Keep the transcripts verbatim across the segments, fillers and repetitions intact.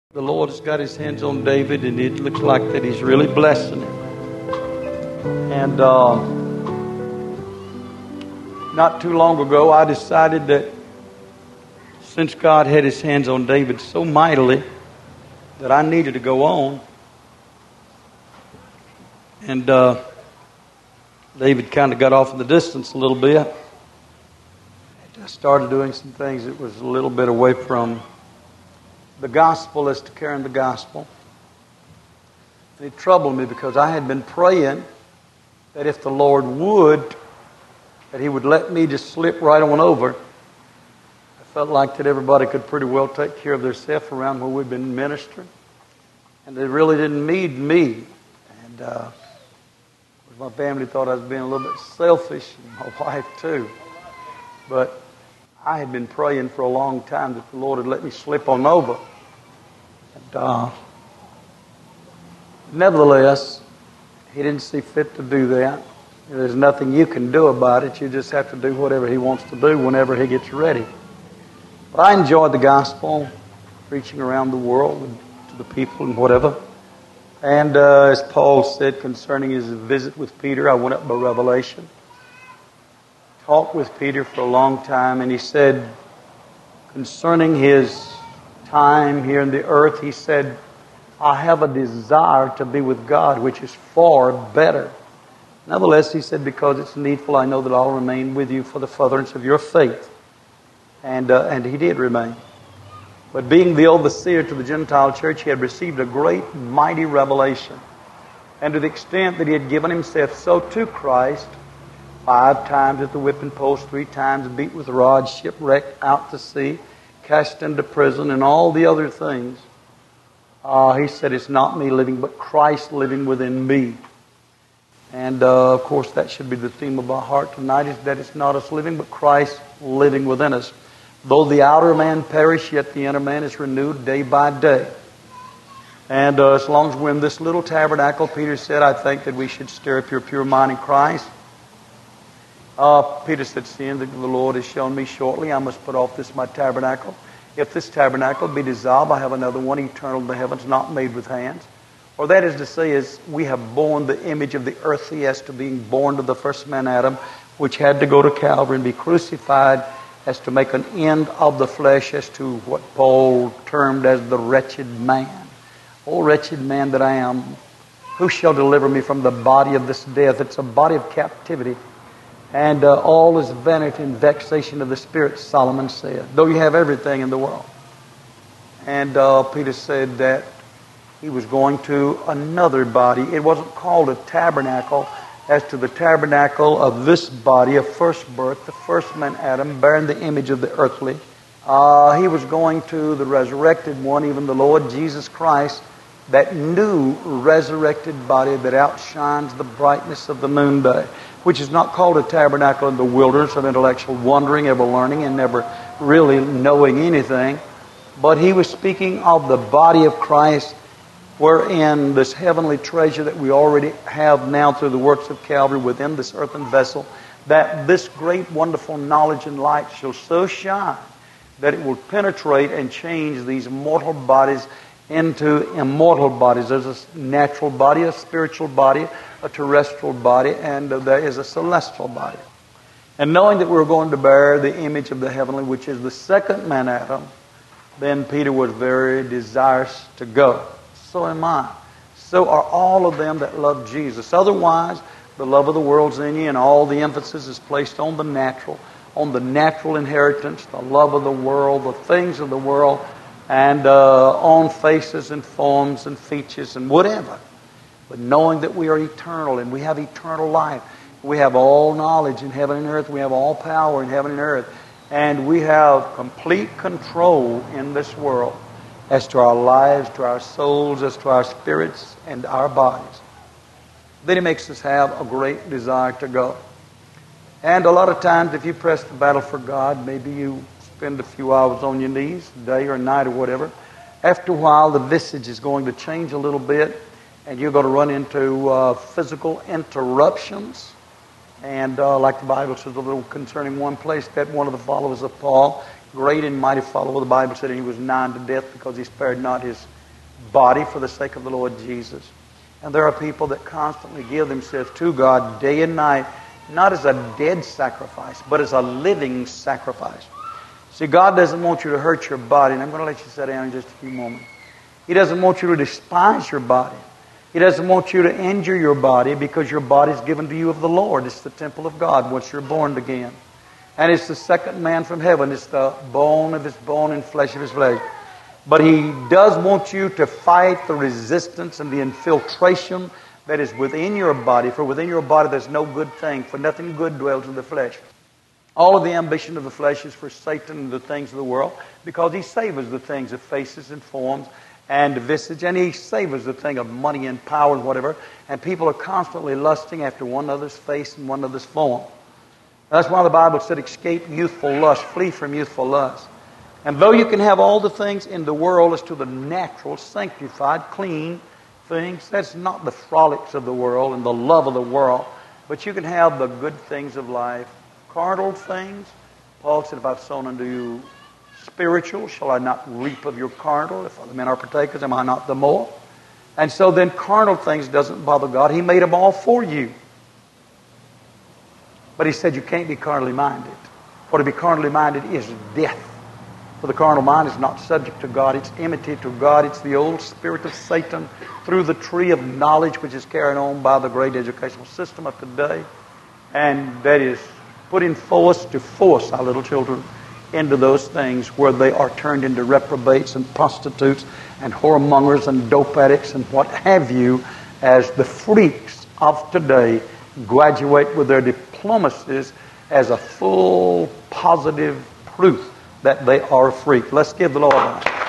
The Lord has got his hands on David, and it looks like that he's really blessing him. And uh, not too long ago, I decided that since God had his hands on David so mightily, that I needed to go on. And uh, David kind of got off in the distance a little bit. I started doing some things that was a little bit away from the gospel as to carrying the gospel. And it troubled me because I had been praying that if the Lord would, that He would let me just slip right on over. I felt like that everybody could pretty well take care of themselves around where we've been ministering. And they really didn't need me. And uh, my family thought I was being a little bit selfish, and my wife too. But I had been praying for a long time that the Lord would let me slip on over. And, uh, nevertheless, He didn't see fit to do that. There's nothing you can do about it. You just have to do whatever He wants to do whenever He gets ready. But I enjoyed the gospel, preaching around the world to the people and whatever. And uh, as Paul said concerning his visit with Peter, I went up by revelation. Talked with Peter for a long time, and he said concerning his time here in the earth, he said, I have a desire to be with God, which is far better. Nevertheless, he said, because it's needful, I know that I'll remain with you for the furtherance of your faith. And uh, and he did remain. But being the overseer to the Gentile church, he had received a great, mighty revelation. And to the extent that he had given himself so to Christ, five times at the whipping post, three times beat with rods, shipwrecked, out to sea, cast into prison, and all the other things. Uh, he said, it's not me living, but Christ living within me. And uh, of course, that should be the theme of our heart tonight, is that it's not us living, but Christ living within us. Though the outer man perish, yet the inner man is renewed day by day. And uh, as long as we're in this little tabernacle, Peter said, I think that we should stir up your pure mind in Christ. Uh, Peter said, seeing that the Lord has shown me shortly, I must put off this my tabernacle. If this tabernacle be dissolved, I have another one eternal in the heavens, not made with hands. Or that is to say, is we have borne the image of the earthly as to being born to the first man Adam, which had to go to Calvary and be crucified as to make an end of the flesh, as to what Paul termed as the wretched man. O wretched man that I am, who shall deliver me from the body of this death? It's a body of captivity. And uh, all is vanity and vexation of the spirit, Solomon said, though you have everything in the world. And uh, Peter said that he was going to another body. It wasn't called a tabernacle as to the tabernacle of this body of first birth, the first man Adam, bearing the image of the earthly. Uh, he was going to the resurrected one, even the Lord Jesus Christ, that new resurrected body that outshines the brightness of the noonday, which is not called a tabernacle in the wilderness of intellectual wondering, ever learning, and never really knowing anything. But he was speaking of the body of Christ, wherein this heavenly treasure that we already have now through the works of Calvary within this earthen vessel, that this great, wonderful knowledge and light shall so shine that it will penetrate and change these mortal bodies into immortal bodies. There's a natural body, a spiritual body, a terrestrial body, and there is a celestial body. And knowing that we're going to bear the image of the heavenly, which is the second man Adam, then Peter was very desirous to go. So am I. So are all of them that love Jesus. Otherwise, the love of the world's in you, and all the emphasis is placed on the natural, on the natural inheritance, the love of the world, the things of the world, and uh, on faces and forms and features and whatever. But knowing that we are eternal and we have eternal life, we have all knowledge in heaven and earth, we have all power in heaven and earth, and we have complete control in this world as to our lives, to our souls, as to our spirits and our bodies. Then He makes us have a great desire to go. And a lot of times if you press the battle for God, maybe you spend a few hours on your knees, day or night or whatever. After a while, the visage is going to change a little bit, and you're going to run into uh, physical interruptions. And uh, like the Bible says a little concerning one place, that one of the followers of Paul, great and mighty follower, the Bible said he was nigh to death because he spared not his body for the sake of the Lord Jesus. And there are people that constantly give themselves to God day and night, not as a dead sacrifice, but as a living sacrifice. See, God doesn't want you to hurt your body, and I'm going to let you sit down in just a few moments. He doesn't want you to despise your body. He doesn't want you to injure your body, because your body is given to you of the Lord. It's the temple of God once you're born again. And it's the second man from heaven. It's the bone of his bone and flesh of his flesh. But He does want you to fight the resistance and the infiltration that is within your body. For within your body there's no good thing, for nothing good dwells in the flesh. All of the ambition of the flesh is for Satan and the things of the world, because he savors the things of faces and forms and visage, and he savors the thing of money and power and whatever. And people are constantly lusting after one another's face and one another's form. That's why the Bible said, escape youthful lust, flee from youthful lust. And though you can have all the things in the world as to the natural, sanctified, clean things, that's not the frolics of the world and the love of the world, but you can have the good things of life. Carnal things, Paul said, if I've sown unto you spiritual, shall I not reap of your carnal? If other men are partakers, am I not the more? And so then carnal things doesn't bother God. He made them all for you. But He said you can't be carnally minded. For to be carnally minded is death. For the carnal mind is not subject to God. It's enmity to God. It's the old spirit of Satan through the tree of knowledge, which is carried on by the great educational system of today. And that is put in force to force our little children into those things where they are turned into reprobates and prostitutes and whoremongers and dope addicts and what have you, as the freaks of today graduate with their diplomacies as a full positive proof that they are a freak. Let's give the Lord a hand.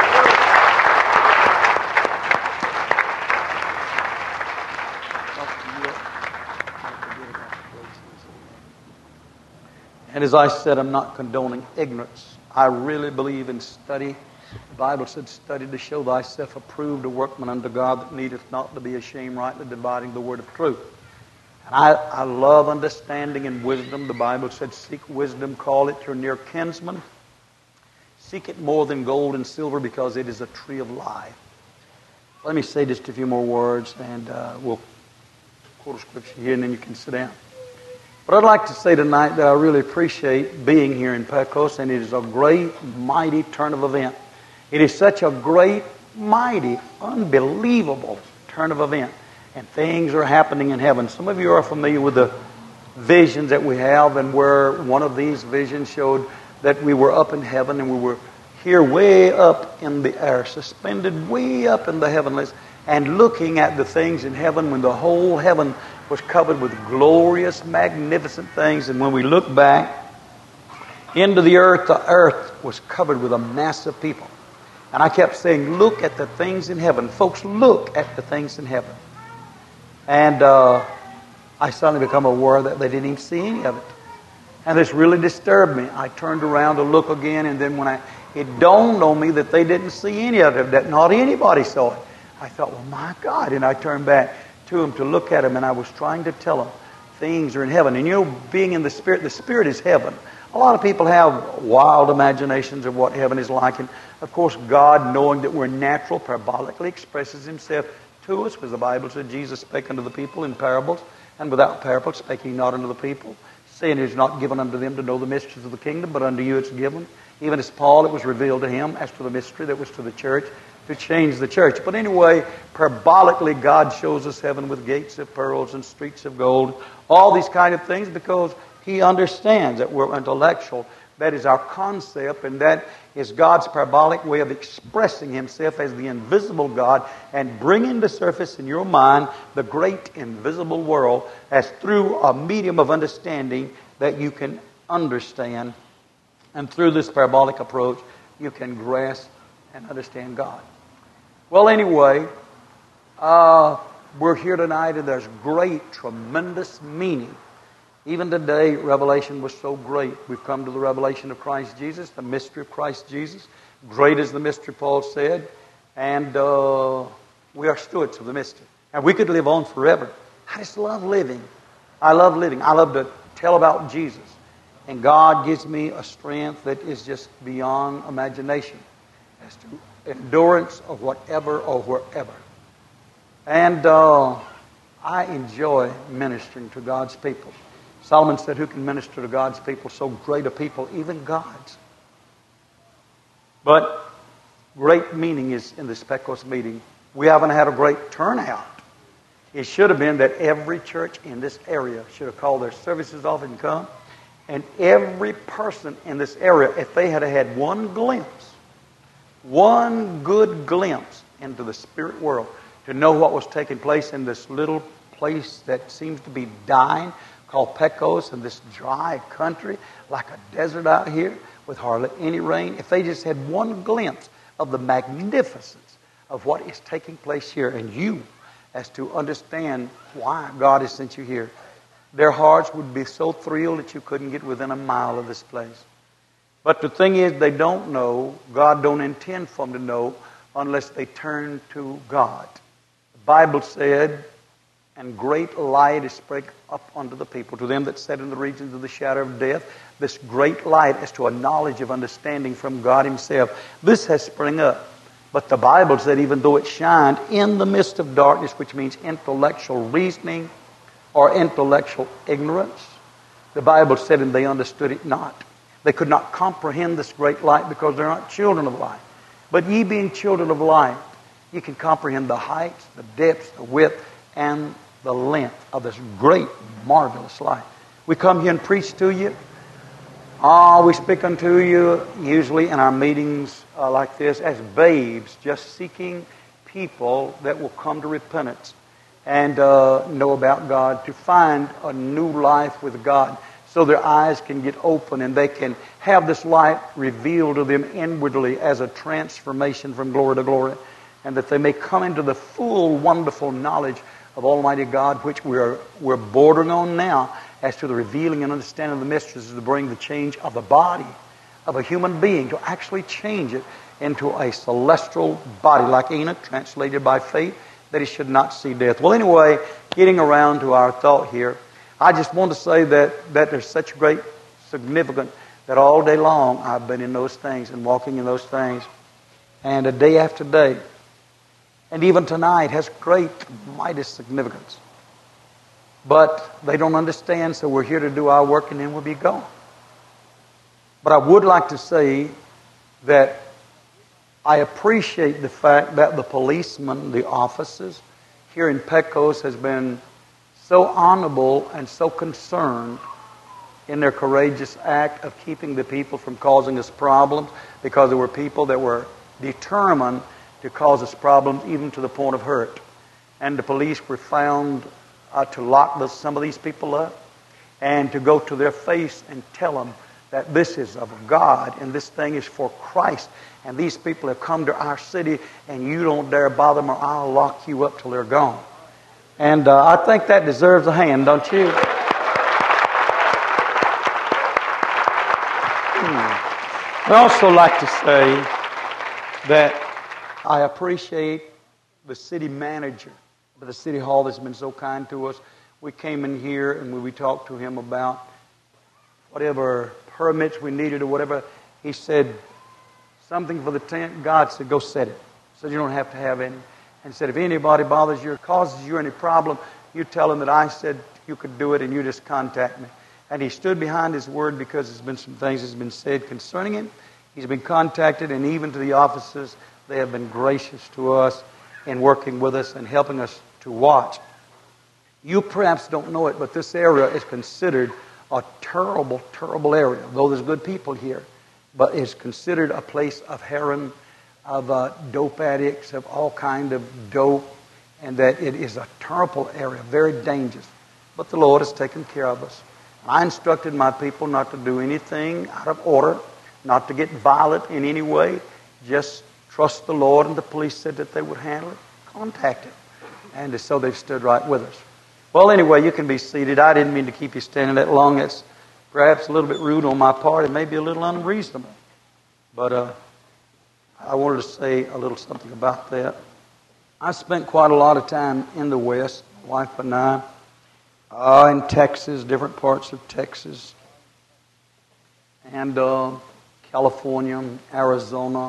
And as I said, I'm not condoning ignorance. I really believe in study. The Bible said, study to show thyself approved, a workman unto God that needeth not to be ashamed, rightly dividing the word of truth. And I, I love understanding and wisdom. The Bible said, seek wisdom, call it your near kinsman. Seek it more than gold and silver, because it is a tree of life. Let me say just a few more words, and uh, we'll quote a scripture here, and then you can sit down. But I'd like to say tonight that I really appreciate being here in Pecos, and it is a great, mighty turn of event. It is such a great, mighty, unbelievable turn of event. And things are happening in heaven. Some of you are familiar with the visions that we have, and where one of these visions showed that we were up in heaven, and we were here way up in the air, suspended way up in the heavenlies, and looking at the things in heaven when the whole heaven was covered with glorious, magnificent things. And when we look back into the earth, the earth was covered with a mass of people. And I kept saying, look at the things in heaven. Folks, look at the things in heaven. And uh, I suddenly become aware that they didn't even see any of it. And this really disturbed me. I turned around to look again, and then when I it dawned on me that they didn't see any of it, that not anybody saw it. I thought, well, my God. And I turned back to them to look at them, and I was trying to tell them things are in heaven. And you know, being in the Spirit, the Spirit is heaven. A lot of people have wild imaginations of what heaven is like. And of course, God, knowing that we're natural, parabolically expresses Himself to us, because the Bible said Jesus spake unto the people in parables, and without parables spake He not unto the people, saying it is not given unto them to know the mysteries of the kingdom, but unto you it's given. Even as Paul, it was revealed to him as to the mystery that was to the church, to change the church. But anyway, parabolically, God shows us heaven with gates of pearls and streets of gold, all these kind of things, because He understands that we're intellectual. That is our concept, and that is God's parabolic way of expressing Himself as the invisible God and bringing to surface in your mind the great invisible world as through a medium of understanding that you can understand. And through this parabolic approach, you can grasp and understand God. Well, anyway, uh, we're here tonight, and there's great, tremendous meaning. Even today, revelation was so great. We've come to the revelation of Christ Jesus, the mystery of Christ Jesus. Great is the mystery, Paul said. And uh, we are stewards of the mystery. And we could live on forever. I just love living. I love living. I love to tell about Jesus. And God gives me a strength that is just beyond imagination. as to endurance or whatever or wherever. And uh, I enjoy ministering to God's people. Solomon said, who can minister to God's people? So great a people, even God's. But great meaning is in this Pecos meeting. We haven't had a great turnout. It should have been that every church in this area should have called their services off and come. And every person in this area, if they had had one glimpse, one good glimpse into the spirit world, to know what was taking place in this little place that seems to be dying, called Pecos, in this dry country, like a desert out here, with hardly any rain. If they just had one glimpse of the magnificence of what is taking place here, and you, as to understand why God has sent you here, their hearts would be so thrilled that you couldn't get within a mile of this place. But the thing is, they don't know. God don't intend for them to know unless they turn to God. The Bible said, and great light is spread up unto the people, to them that sat in the regions of the shadow of death. This great light as to a knowledge of understanding from God Himself. This has sprung up. But the Bible said even though it shined in the midst of darkness, which means intellectual reasoning or intellectual ignorance, the Bible said, and they understood it not. They could not comprehend this great light because they're not children of light. But ye being children of light, you can comprehend the heights, the depths, the width, and the length of this great, marvelous light. We come here and preach to you. Ah, we speak unto you usually in our meetings uh, like this as babes, just seeking people that will come to repentance and uh, know about God, to find a new life with God, so their eyes can get open and they can have this light revealed to them inwardly as a transformation from glory to glory, and that they may come into the full, wonderful knowledge of Almighty God, which we're we're bordering on now, as to the revealing and understanding of the mysteries, to bring the change of the body of a human being, to actually change it into a celestial body, like Enoch, translated by faith, that he should not see death. Well, anyway, getting around to our thought here, I just want to say that, that there's such great significance that all day long I've been in those things and walking in those things, and a day after day, and even tonight has great, mighty significance. But they don't understand, so we're here to do our work and then we'll be gone. But I would like to say that I appreciate the fact that the policemen, the officers here in Pecos has been so honorable and so concerned in their courageous act of keeping the people from causing us problems, because there were people that were determined to cause us problems even to the point of hurt. And the police were found uh, to lock the, some of these people up and to go to their face and tell them that this is of God and this thing is for Christ. And these people have come to our city and you don't dare bother them or I'll lock you up till they're gone. And uh, I think that deserves a hand, don't you? Hmm. I'd also like to say that I appreciate the city manager of the city hall that's been so kind to us. We came in here and when we talked to him about whatever permits we needed or whatever, he said something for the tent. God said, go set it. So you don't have to have any. And said, if anybody bothers you or causes you any problem, you tell them that I said you could do it and you just contact me. And he stood behind his word, because there's been some things that's been said concerning him. He's been contacted, and even to the officers, they have been gracious to us in working with us and helping us to watch. You perhaps don't know it, but this area is considered a terrible, terrible area. Though there's good people here, but it's considered a place of heroin, of uh, dope addicts, of all kind of dope, and that it is a terrible area, very dangerous. But the Lord has taken care of us. I instructed my people not to do anything out of order, not to get violent in any way, just trust the Lord, and the police said that they would handle it. Contact it. And so they've stood right with us. Well, anyway, you can be seated. I didn't mean to keep you standing that long. It's perhaps a little bit rude on my part. It may be a little unreasonable. But uh, I wanted to say a little something about that. I spent quite a lot of time in the West, my wife and I, uh, in Texas, different parts of Texas, and uh, California, Arizona,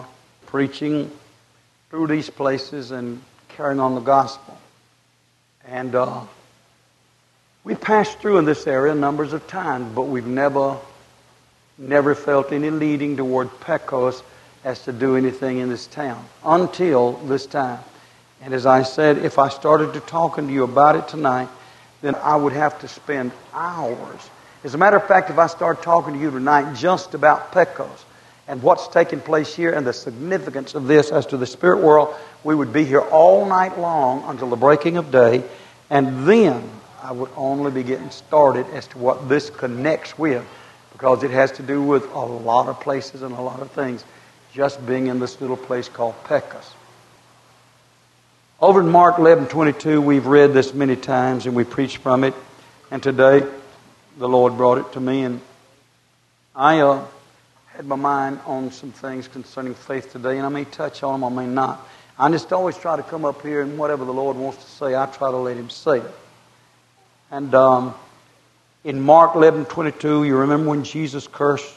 preaching through these places and carrying on the gospel. And uh, we passed through in this area numbers of times, but we've never, never felt any leading toward Pecos as to do anything in this town until this time. And as I said, if I started to talking to you about it tonight, then I would have to spend hours. As a matter of fact, if I start talking to you tonight just about Pecos and what's taking place here and the significance of this as to the spirit world, we would be here all night long until the breaking of day, and then I would only be getting started as to what this connects with, because it has to do with a lot of places and a lot of things, just being in this little place called Pecos. Over in Mark eleven twenty-two, we've read this many times and we preached from it. And today, the Lord brought it to me, and I uh, had my mind on some things concerning faith today, and I may touch on them, I may not. I just always try to come up here, and whatever the Lord wants to say, I try to let Him say it. And um, in Mark eleven twenty-two, you remember when Jesus cursed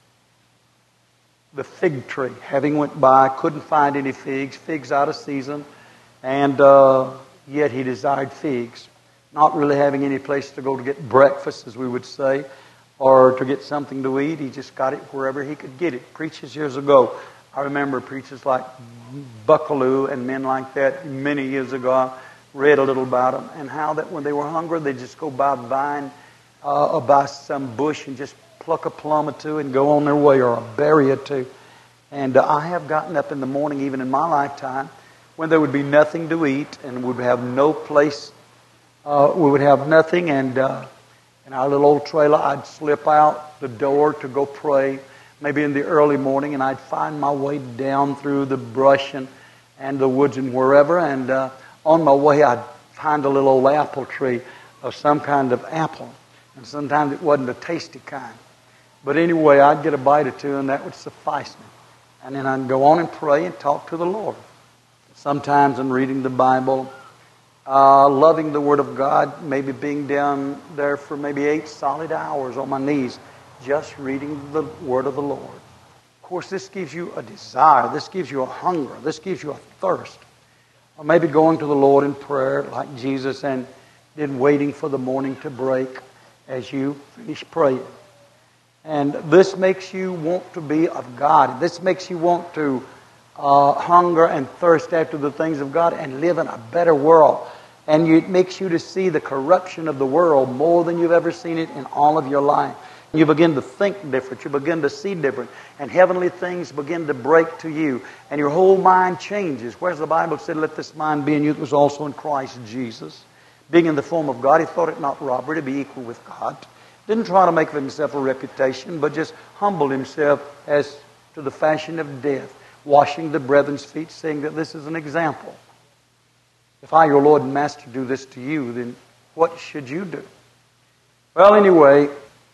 the fig tree, having went by, couldn't find any figs, figs out of season. And uh, yet he desired figs, not really having any place to go to get breakfast, as we would say, or to get something to eat. He just got it wherever he could get it. Preachers years ago, I remember preachers like Buckaloo and men like that many years ago. I read a little about them, and how that when they were hungry, they'd just go by a vine uh, or by some bush and just pluck a plum or two and go on their way, or a berry or two. And uh, I have gotten up in the morning, even in my lifetime, when there would be nothing to eat and we would have no place, uh, we would have nothing, and uh, in our little old trailer, I'd slip out the door to go pray, maybe in the early morning, and I'd find my way down through the brush and, and the woods and wherever, and uh, on my way I'd find a little old apple tree of some kind of apple, and sometimes it wasn't a tasty kind. But anyway, I'd get a bite or two, and that would suffice me. And then I'd go on and pray and talk to the Lord. Sometimes I'm reading the Bible, uh, loving the Word of God, maybe being down there for maybe eight solid hours on my knees, just reading the Word of the Lord. Of course, this gives you a desire. This gives you a hunger. This gives you a thirst. Or maybe going to the Lord in prayer like Jesus, and then waiting for the morning to break as you finish praying. And this makes you want to be of God. This makes you want to Uh, hunger and thirst after the things of God and live in a better world. And you, it makes you to see the corruption of the world more than you've ever seen it in all of your life. You begin to think different. You begin to see different. And heavenly things begin to break to you. And your whole mind changes. Whereas the Bible said, let this mind be in you that was also in Christ Jesus. Being in the form of God, He thought it not robbery to be equal with God. Didn't try to make for Himself a reputation, but just humbled Himself as to the fashion of death, washing the brethren's feet, saying that this is an example. If I, your Lord and Master, do this to you, then what should you do? Well, anyway,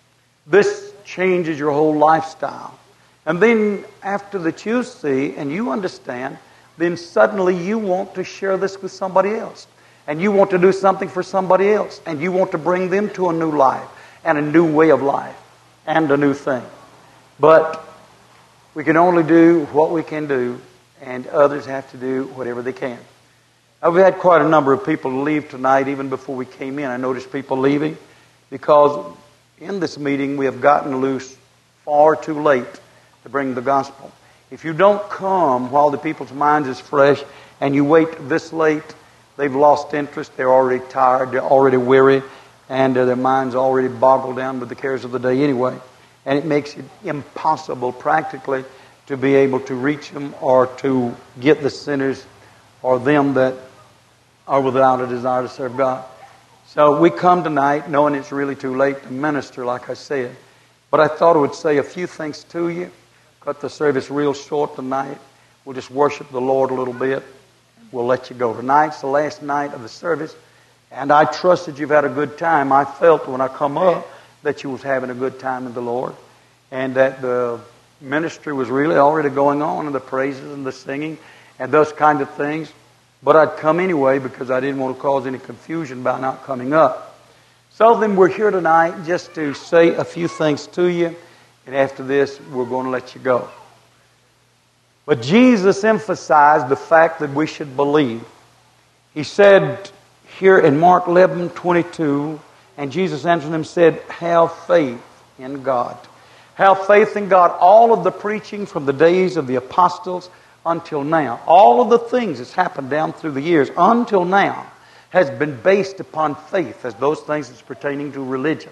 this changes your whole lifestyle. And then after that you see and you understand, then suddenly you want to share this with somebody else. And you want to do something for somebody else. And you want to bring them to a new life and a new way of life and a new thing. But we can only do what we can do, and others have to do whatever they can. Now, we've had quite a number of people leave tonight, even before we came in. I noticed people leaving because in this meeting we have gotten loose far too late to bring the gospel. If you don't come while the people's minds is fresh, and you wait this late, they've lost interest, they're already tired, they're already weary, and uh, their minds already boggled down with the cares of the day anyway. And it makes it impossible practically to be able to reach them or to get the sinners or them that are without a desire to serve God. So we come tonight knowing it's really too late to minister, like I said. But I thought I would say a few things to you. Cut the service real short tonight. We'll just worship the Lord a little bit. We'll let you go. Tonight's the last night of the service. And I trust that you've had a good time. I felt when I come up that you was having a good time in the Lord, and that the ministry was really already going on, and the praises and the singing and those kind of things. But I'd come anyway because I didn't want to cause any confusion by not coming up. So then we're here tonight just to say a few things to you, and after this we're going to let you go. But Jesus emphasized the fact that we should believe. He said here in Mark eleven twenty-two, and Jesus answered them and said, have faith in God. Have faith in God. All of the preaching from the days of the apostles until now, all of the things that's happened down through the years until now has been based upon faith as those things that's pertaining to religion.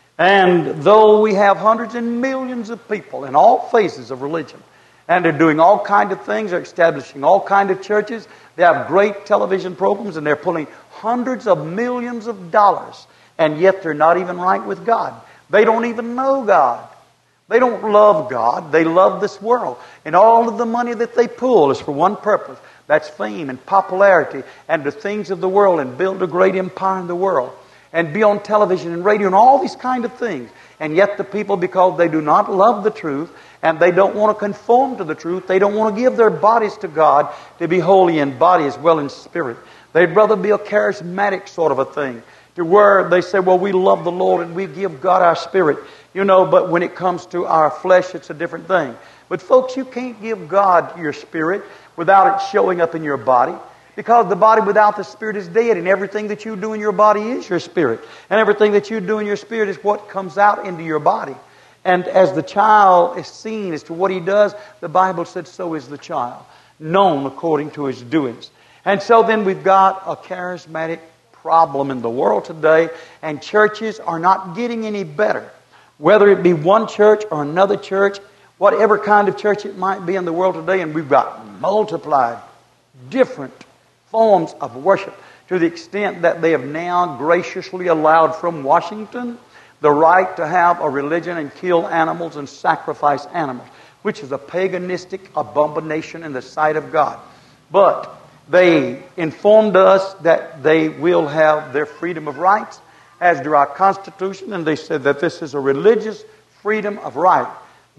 And though we have hundreds and millions of people in all phases of religion, and they're doing all kinds of things, they're establishing all kinds of churches, they have great television programs, and they're pulling hundreds of millions of dollars, and yet they're not even right with God. They don't even know God. They don't love God. They love this world. And all of the money that they pull is for one purpose. That's fame and popularity and the things of the world, and build a great empire in the world and be on television and radio and all these kind of things. And yet the people, because they do not love the truth and they don't want to conform to the truth, they don't want to give their bodies to God to be holy in body as well in spirit. They'd rather be a charismatic sort of a thing, to where they say, well, we love the Lord and we give God our spirit. You know, but when it comes to our flesh, it's a different thing. But folks, you can't give God your spirit without it showing up in your body. Because the body without the spirit is dead, and everything that you do in your body is your spirit. And everything that you do in your spirit is what comes out into your body. And as the child is seen as to what he does, the Bible said so is the child, known according to his doings. And so then we've got a charismatic problem in the world today, and churches are not getting any better. Whether it be one church or another church, whatever kind of church it might be in the world today, and we've got multiplied different forms of worship to the extent that they have now graciously allowed from Washington the right to have a religion and kill animals and sacrifice animals, which is a paganistic abomination in the sight of God. But they informed us that they will have their freedom of rights, as do our Constitution, and they said that this is a religious freedom of right.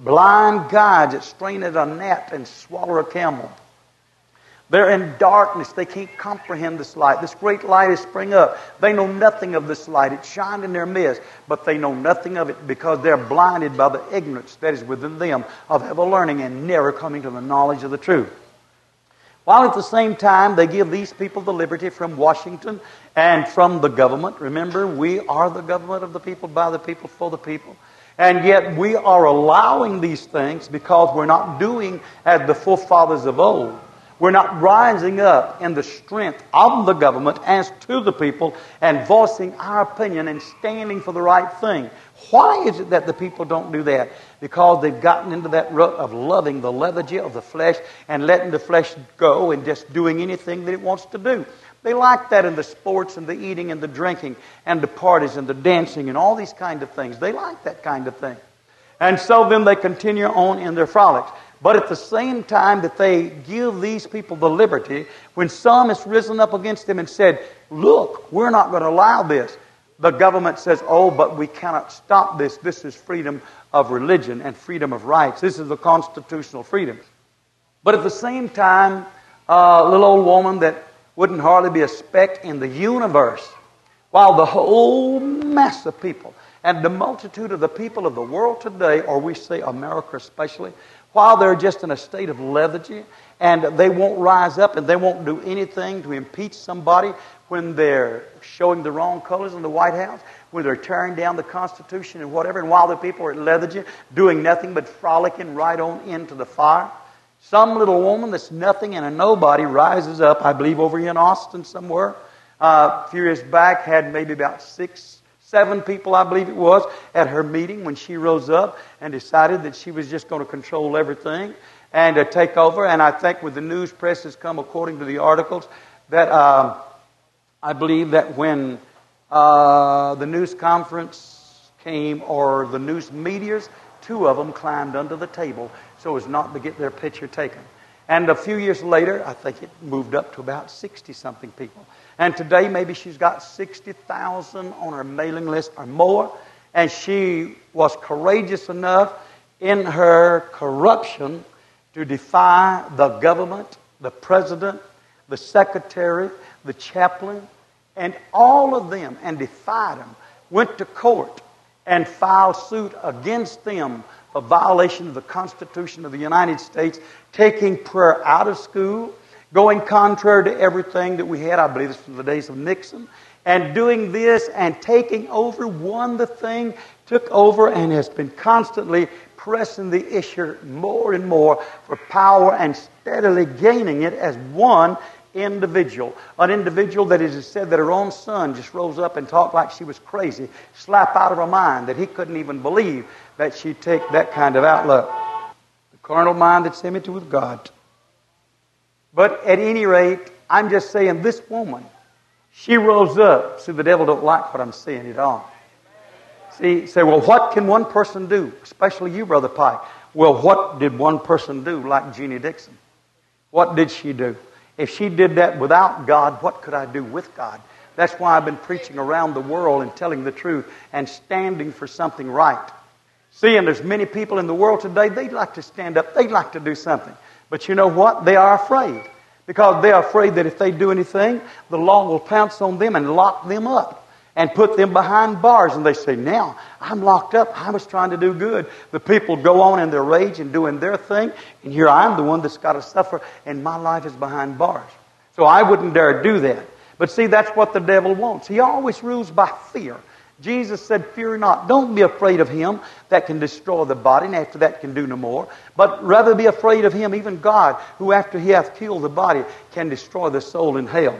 Blind guides that strain at a gnat and swallow a camel. They're in darkness. They can't comprehend this light. This great light has sprung up. They know nothing of this light. It shined in their midst, but they know nothing of it because they're blinded by the ignorance that is within them of ever learning and never coming to the knowledge of the truth. While at the same time they give these people the liberty from Washington and from the government. Remember, we are the government of the people, by the people, for the people. And yet we are allowing these things because we're not doing as the forefathers of old. We're not rising up in the strength of the government as to the people and voicing our opinion and standing for the right thing. Why is it that the people don't do that? Because they've gotten into that rut of loving the lethargy of the flesh and letting the flesh go and just doing anything that it wants to do. They like that in the sports and the eating and the drinking and the parties and the dancing and all these kind of things. They like that kind of thing. And so then they continue on in their frolics. But at the same time that they give these people the liberty, when some has risen up against them and said, look, we're not going to allow this, the government says, oh, but we cannot stop this. This is freedom of religion and freedom of rights. This is the constitutional freedom. But at the same time, a little old woman that wouldn't hardly be a speck in the universe, while the whole mass of people and the multitude of the people of the world today, or we say America especially, while they're just in a state of lethargy and they won't rise up and they won't do anything to impeach somebody when they're showing the wrong colors in the White House, when they're tearing down the Constitution and whatever, and while the people are at lethargy, doing nothing but frolicking right on into the fire, some little woman that's nothing and a nobody rises up, I believe over here in Austin somewhere, uh, a few years back, had maybe about six Seven people, I believe it was, at her meeting when she rose up and decided that she was just going to control everything and uh, take over. And I think with the news press has come, according to the articles, that uh, I believe that when uh, the news conference came, or the news meteors, two of them climbed under the table so as not to get their picture taken. And a few years later, I think it moved up to about sixty-something people. And today, maybe she's got sixty thousand on her mailing list or more. And she was courageous enough in her corruption to defy the government, the president, the secretary, the chaplain, and all of them, and defied them, went to court and filed suit against them a violation of the Constitution of the United States, taking prayer out of school, going contrary to everything that we had. I believe this was the days of Nixon. And doing this and taking over, won the thing, took over, and has been constantly pressing the issue more and more for power and steadily gaining it as one individual. An individual that it is said that her own son just rose up and talked like she was crazy, slap out of her mind, that he couldn't even believe that she'd take that kind of outlook. The carnal mind that's enmity with God. But at any rate, I'm just saying this woman, she rose up. See, the devil don't like what I'm saying at all. See, say, well, what can one person do? Especially you, Brother Pike. Well, what did one person do like Jeannie Dixon? What did she do? If she did that without God, what could I do with God? That's why I've been preaching around the world and telling the truth and standing for something right. See, and there's many people in the world today, they'd like to stand up, they'd like to do something. But you know what? They are afraid. Because they are afraid that if they do anything, the law will pounce on them and lock them up and put them behind bars. And they say, now, I'm locked up. I was trying to do good. The people go on in their rage and doing their thing. And here I'm the one that's got to suffer. And my life is behind bars. So I wouldn't dare do that. But see, that's what the devil wants. He always rules by fear. Jesus said, fear not. Don't be afraid of him that can destroy the body, and after that can do no more. But rather be afraid of him, even God, who after he hath killed the body, can destroy the soul in hell.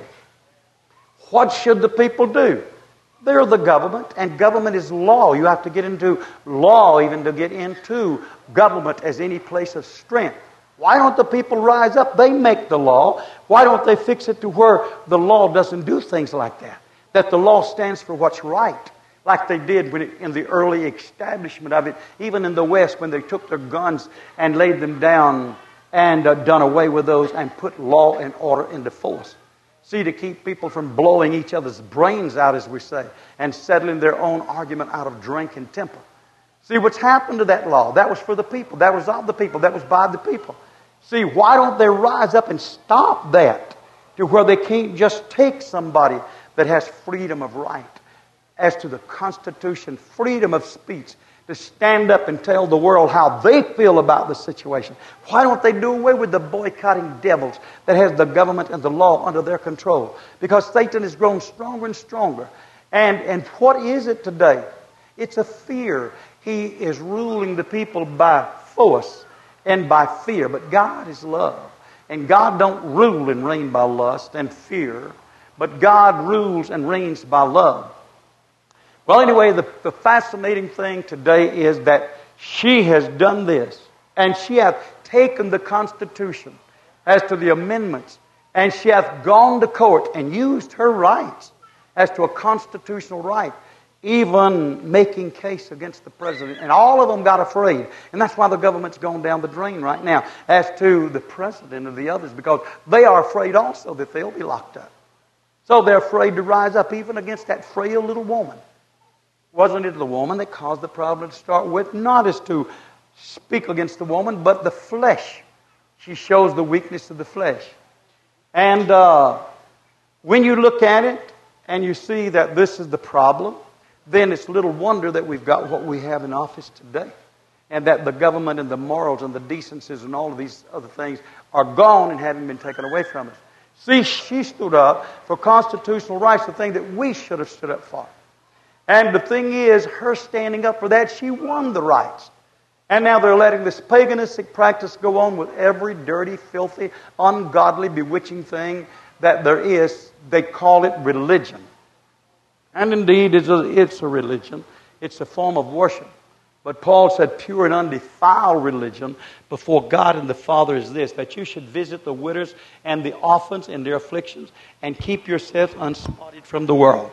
What should the people do? They're the government, and government is law. You have to get into law even to get into government as any place of strength. Why don't the people rise up? They make the law. Why don't they fix it to where the law doesn't do things like that? That the law stands for what's right. Like they did when it, in the early establishment of it, even in the West, when they took their guns and laid them down and uh, done away with those and put law and order into force. See, to keep people from blowing each other's brains out, as we say, and settling their own argument out of drink and temper. See, what's happened to that law? That was for the people. That was of the people. That was by the people. See, why don't they rise up and stop that to where they can't just take somebody that has freedom of right? As to the Constitution, freedom of speech, to stand up and tell the world how they feel about the situation. Why don't they do away with the boycotting devils that has the government and the law under their control? Because Satan has grown stronger and stronger. And, and what is it today? It's a fear. He is ruling the people by force and by fear. But God is love. And God don't rule and reign by lust and fear. But God rules and reigns by love. Well, anyway, the, the fascinating thing today is that she has done this. And she hath taken the Constitution as to the amendments. And she hath gone to court and used her rights as to a constitutional right. Even making case against the president. And all of them got afraid. And that's why the government's gone down the drain right now. As to the president and the others. Because they are afraid also that they'll be locked up. So they're afraid to rise up even against that frail little woman. Wasn't it the woman that caused the problem to start with? Not as to speak against the woman, but the flesh. She shows the weakness of the flesh. And uh, when you look at it and you see that this is the problem, then it's little wonder that we've got what we have in office today. And that the government and the morals and the decencies and all of these other things are gone and haven't been taken away from us. See, she stood up for constitutional rights, the thing that we should have stood up for. And the thing is, her standing up for that, she won the rights. And now they're letting this paganistic practice go on with every dirty, filthy, ungodly, bewitching thing that there is. They call it religion. And indeed, it's a, it's a religion. It's a form of worship. But Paul said pure and undefiled religion before God and the Father is this, that you should visit the widows and the orphans in their afflictions and keep yourself unspotted from the world.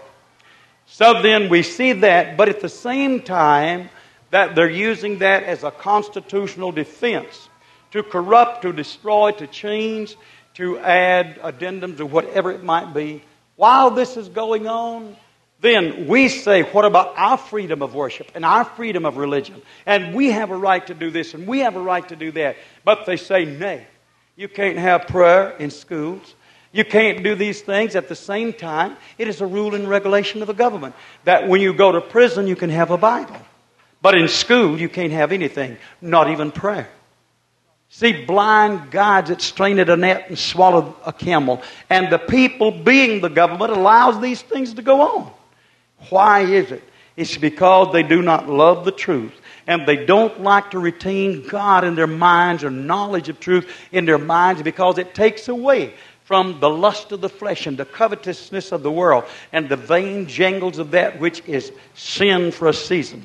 So then we see that, but at the same time that they're using that as a constitutional defense to corrupt, to destroy, to change, to add addendums or whatever it might be. While this is going on, then we say, what about our freedom of worship and our freedom of religion? And we have a right to do this and we have a right to do that. But they say, nay, you can't have prayer in schools. You can't do these things at the same time. It is a rule and regulation of the government that when you go to prison, you can have a Bible. But in school, you can't have anything, not even prayer. See, blind guides that strain at a net and swallow a camel. And the people, being the government, allows these things to go on. Why is it? It's because they do not love the truth. And they don't like to retain God in their minds or knowledge of truth in their minds, because it takes away from the lust of the flesh and the covetousness of the world and the vain jangles of that which is sin for a season,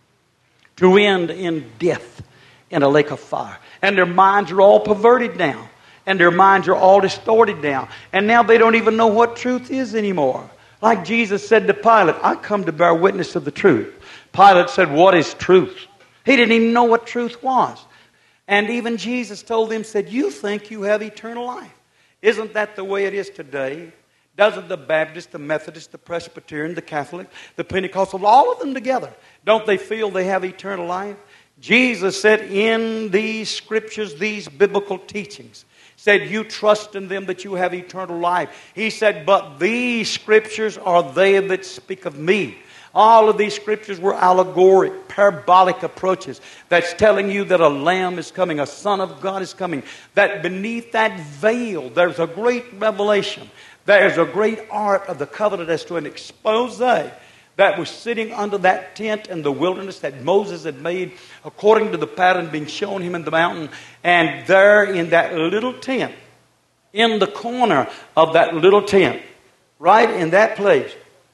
to end in death in a lake of fire. And their minds are all perverted now. And their minds are all distorted now. And now they don't even know what truth is anymore. Like Jesus said to Pilate, I come to bear witness of the truth. Pilate said, what is truth? He didn't even know what truth was. And even Jesus told them, said, you think you have eternal life. Isn't that the way it is today? Doesn't the Baptist, the Methodist, the Presbyterian, the Catholic, the Pentecostal, all of them together, don't they feel they have eternal life? Jesus said in these scriptures, these biblical teachings, said you trust in them that you have eternal life. He said, but these scriptures are they that speak of me. All of these scriptures were allegoric, parabolic approaches that's telling you that a Lamb is coming, a Son of God is coming, that beneath that veil there's a great revelation. There's a great art of the covenant as to an expose that was sitting under that tent in the wilderness that Moses had made according to the pattern being shown him in the mountain. And there in that little tent, in the corner of that little tent, right in that place,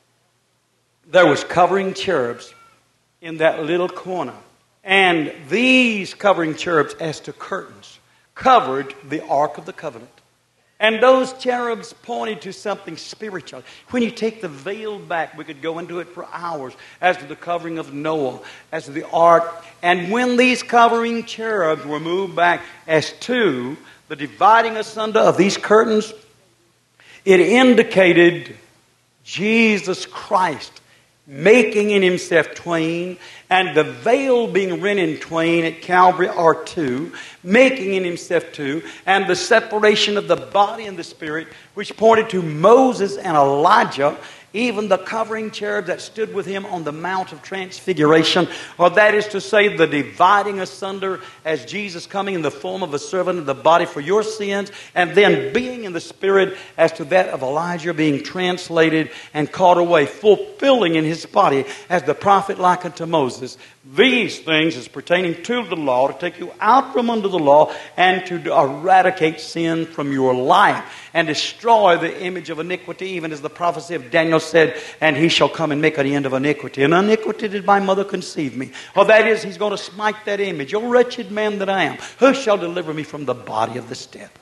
there was covering cherubs in that little corner. And these covering cherubs, as to curtains, covered the Ark of the Covenant. And those cherubs pointed to something spiritual. When you take the veil back, we could go into it for hours, as to the covering of Noah, as to the ark. And when these covering cherubs were moved back as to the dividing asunder of these curtains, it indicated Jesus Christ making in himself twain, and the veil being rent in twain at Calvary are two, making in himself two, and the separation of the body and the spirit, which pointed to Moses and Elijah, even the covering cherub that stood with him on the Mount of Transfiguration, or that is to say, the dividing asunder as Jesus coming in the form of a servant of the body for your sins, and then being in the spirit as to that of Elijah being translated and caught away, fulfilling in his body as the prophet like unto Moses. These things is pertaining to the law, to take you out from under the law and to eradicate sin from your life and destroy the image of iniquity, even as the prophecy of Daniel said, and he shall come and make an end of iniquity. And iniquity did my mother conceive me. Or that is, he's going to smite that image. O wretched man that I am, who shall deliver me from the body of this death?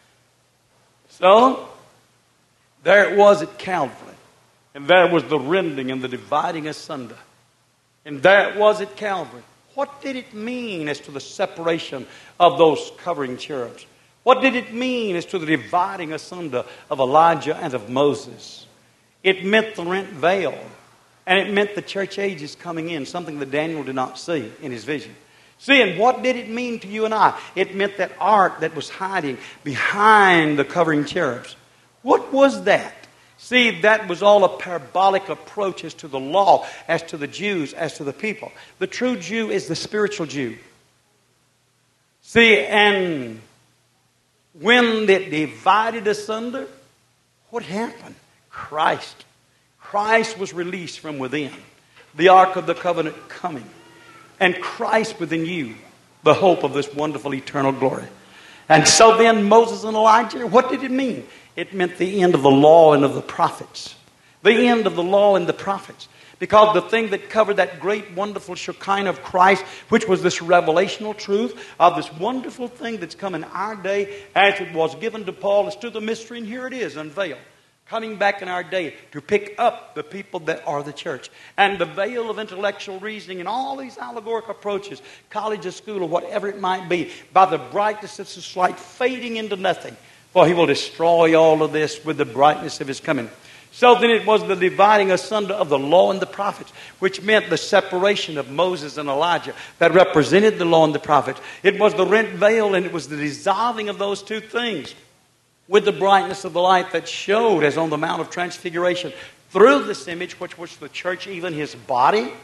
So, there it was at Calvary. And there was the rending and the dividing asunder. And there it was at Calvary. What did it mean as to the separation of those covering cherubs? What did it mean as to the dividing asunder of Elijah and of Moses? It meant the rent veil. And it meant the church ages coming in, something that Daniel did not see in his vision. See, and what did it mean to you and I? It meant that ark that was hiding behind the covering cherubs. What was that? See, that was all a parabolic approach as to the law, as to the Jews, as to the people. The true Jew is the spiritual Jew. See, and when it divided asunder, what happened? Christ. Christ was released from within. The Ark of the Covenant coming. And Christ within you, the hope of this wonderful eternal glory. And so then Moses and Elijah, what did it mean? It meant the end of the law and of the prophets. The end of the law and the prophets. Because the thing that covered that great, wonderful Shekinah of Christ, which was this revelational truth of this wonderful thing that's come in our day, as it was given to Paul, as to the mystery, and here it is, unveiled. Coming back in our day to pick up the people that are the church. And the veil of intellectual reasoning and all these allegorical approaches, college or school or whatever it might be, by the brightness of this light fading into nothing. For he will destroy all of this with the brightness of his coming. So then it was the dividing asunder of the law and the prophets, which meant the separation of Moses and Elijah that represented the law and the prophets. It was the rent veil, and it was the dissolving of those two things with the brightness of the light that showed, as on the Mount of Transfiguration, through this image, which was the church, even his body,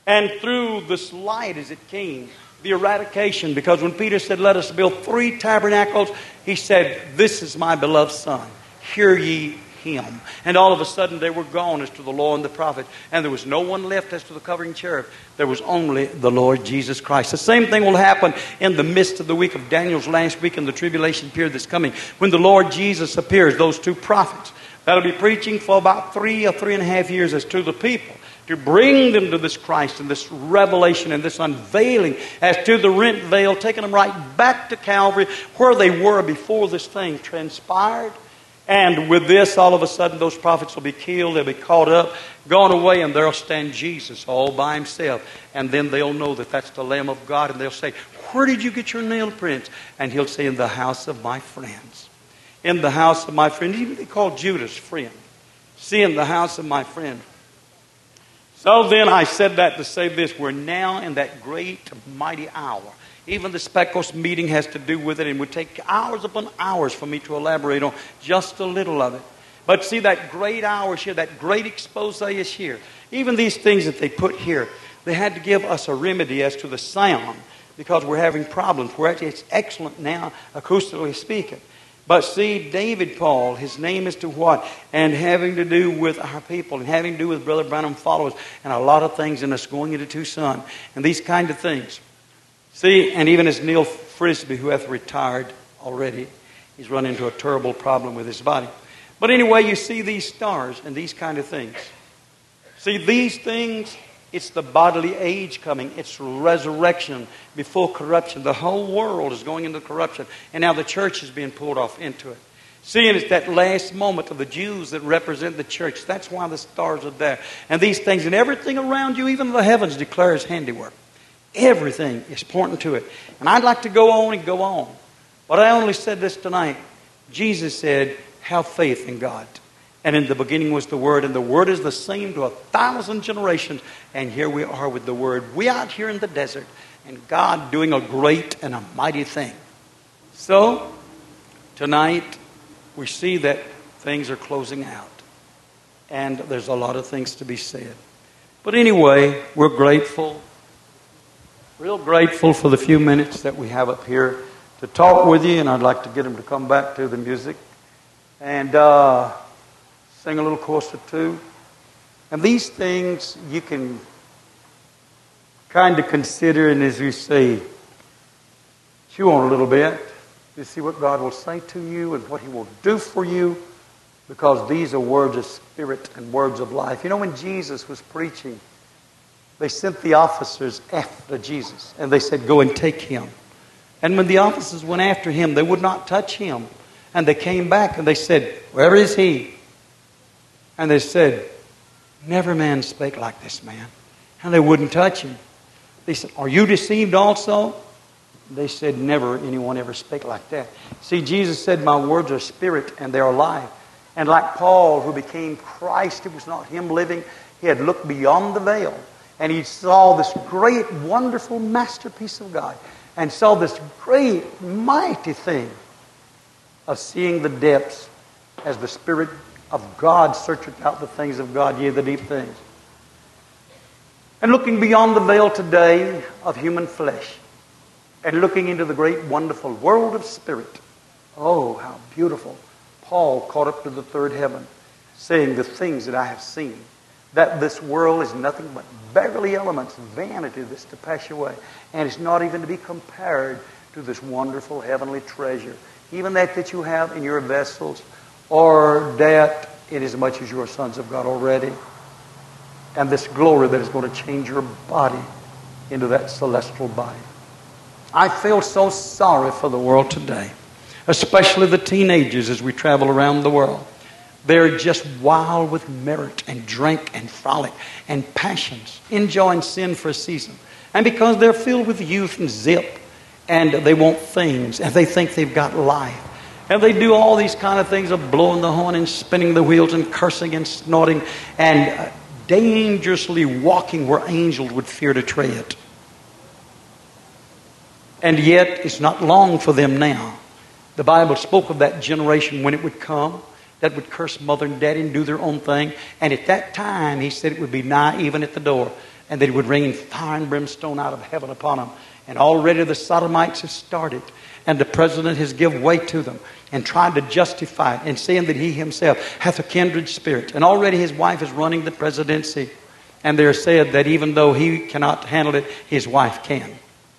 And through this light as it came, the eradication, because when Peter said, let us build three tabernacles, he said, this is my beloved Son. Hear ye him. And all of a sudden they were gone as to the law and the prophet. And there was no one left as to the covering cherub. There was only the Lord Jesus Christ. The same thing will happen in the midst of the week of Daniel's last week in the tribulation period that's coming. When the Lord Jesus appears, those two prophets that'll be preaching for about three or three and a half years as to the people, to bring them to this Christ and this revelation and this unveiling as to the rent veil, taking them right back to Calvary where they were before this thing transpired. And with this, all of a sudden, those prophets will be killed, they'll be caught up, gone away, and there'll stand Jesus all by himself. And then they'll know that that's the Lamb of God, and they'll say, where did you get your nail prints? And he'll say, in the house of my friends. In the house of my friend. Even they called Judas friend. See, in the house of my friend. So then I said that to say this. We're now in that great, mighty hour. Even the Speckles meeting has to do with it, and it would take hours upon hours for me to elaborate on just a little of it. But see, that great hour is here, that great expose is here. Even these things that they put here, they had to give us a remedy as to the sound because we're having problems. We're actually, it's excellent now, acoustically speaking. But see, David Paul, his name is to what? And having to do with our people, and having to do with Brother Branham followers, and a lot of things in us going into Tucson, and these kind of things. See, and even as Neil Frisbee, who hath retired already, he's run into a terrible problem with his body. But anyway, you see these stars and these kind of things. See, these things, it's the bodily age coming. It's resurrection before corruption. The whole world is going into corruption. And now the church is being pulled off into it. See, and it's that last moment of the Jews that represent the church. That's why the stars are there. And these things and everything around you, even the heavens, declare his handiwork. Everything is pointing to it. And I'd like to go on and go on. But I only said this tonight. Jesus said, have faith in God. And in the beginning was the Word. And the Word is the same to a thousand generations. And here we are with the Word. We out here in the desert. And God doing a great and a mighty thing. So, tonight, we see that things are closing out. And there's a lot of things to be said. But anyway, we're grateful. Real grateful for the few minutes that we have up here to talk with you, and I'd like to get them to come back to the music and uh, sing a little chorus or two. And these things you can kind of consider, and as you say, chew on a little bit to see what God will say to you and what He will do for you, because these are words of spirit and words of life. You know, when Jesus was preaching, they sent the officers after Jesus, and they said, go and take him. And when the officers went after him, they would not touch him. And they came back, and they said, where is he? And they said, never man spake like this man. And they wouldn't touch him. They said, are you deceived also? They said, never anyone ever spake like that. See, Jesus said, my words are spirit, and they are life. And like Paul, who became Christ, it was not him living. He had looked beyond the veil. And he saw this great, wonderful masterpiece of God. And saw this great, mighty thing of seeing the depths as the Spirit of God searcheth out the things of God, yea, the deep things. And looking beyond the veil today of human flesh. And looking into the great, wonderful world of spirit. Oh, how beautiful. Paul caught up to the third heaven, saying the things that I have seen. That this world is nothing but beggarly elements, vanity that's to pass away. And it's not even to be compared to this wonderful heavenly treasure. Even that that you have in your vessels, or that inasmuch as you are sons of God already. And this glory that is going to change your body into that celestial body. I feel so sorry for the world today, especially the teenagers as we travel around the world. They're just wild with merit and drink and frolic and passions, enjoying sin for a season. And because they're filled with youth and zip, and they want things, and they think they've got life. And they do all these kind of things of blowing the horn and spinning the wheels and cursing and snorting and uh, dangerously walking where angels would fear to tread. And yet, it's not long for them now. The Bible spoke of that generation when it would come, that would curse mother and daddy and do their own thing. And at that time, he said it would be nigh even at the door. and that it would rain fire and brimstone out of heaven upon them. And already the Sodomites have started, and the president has given way to them and tried to justify it and saying that he himself hath a kindred spirit. And already his wife is running the presidency. And they're said that even though he cannot handle it, his wife can.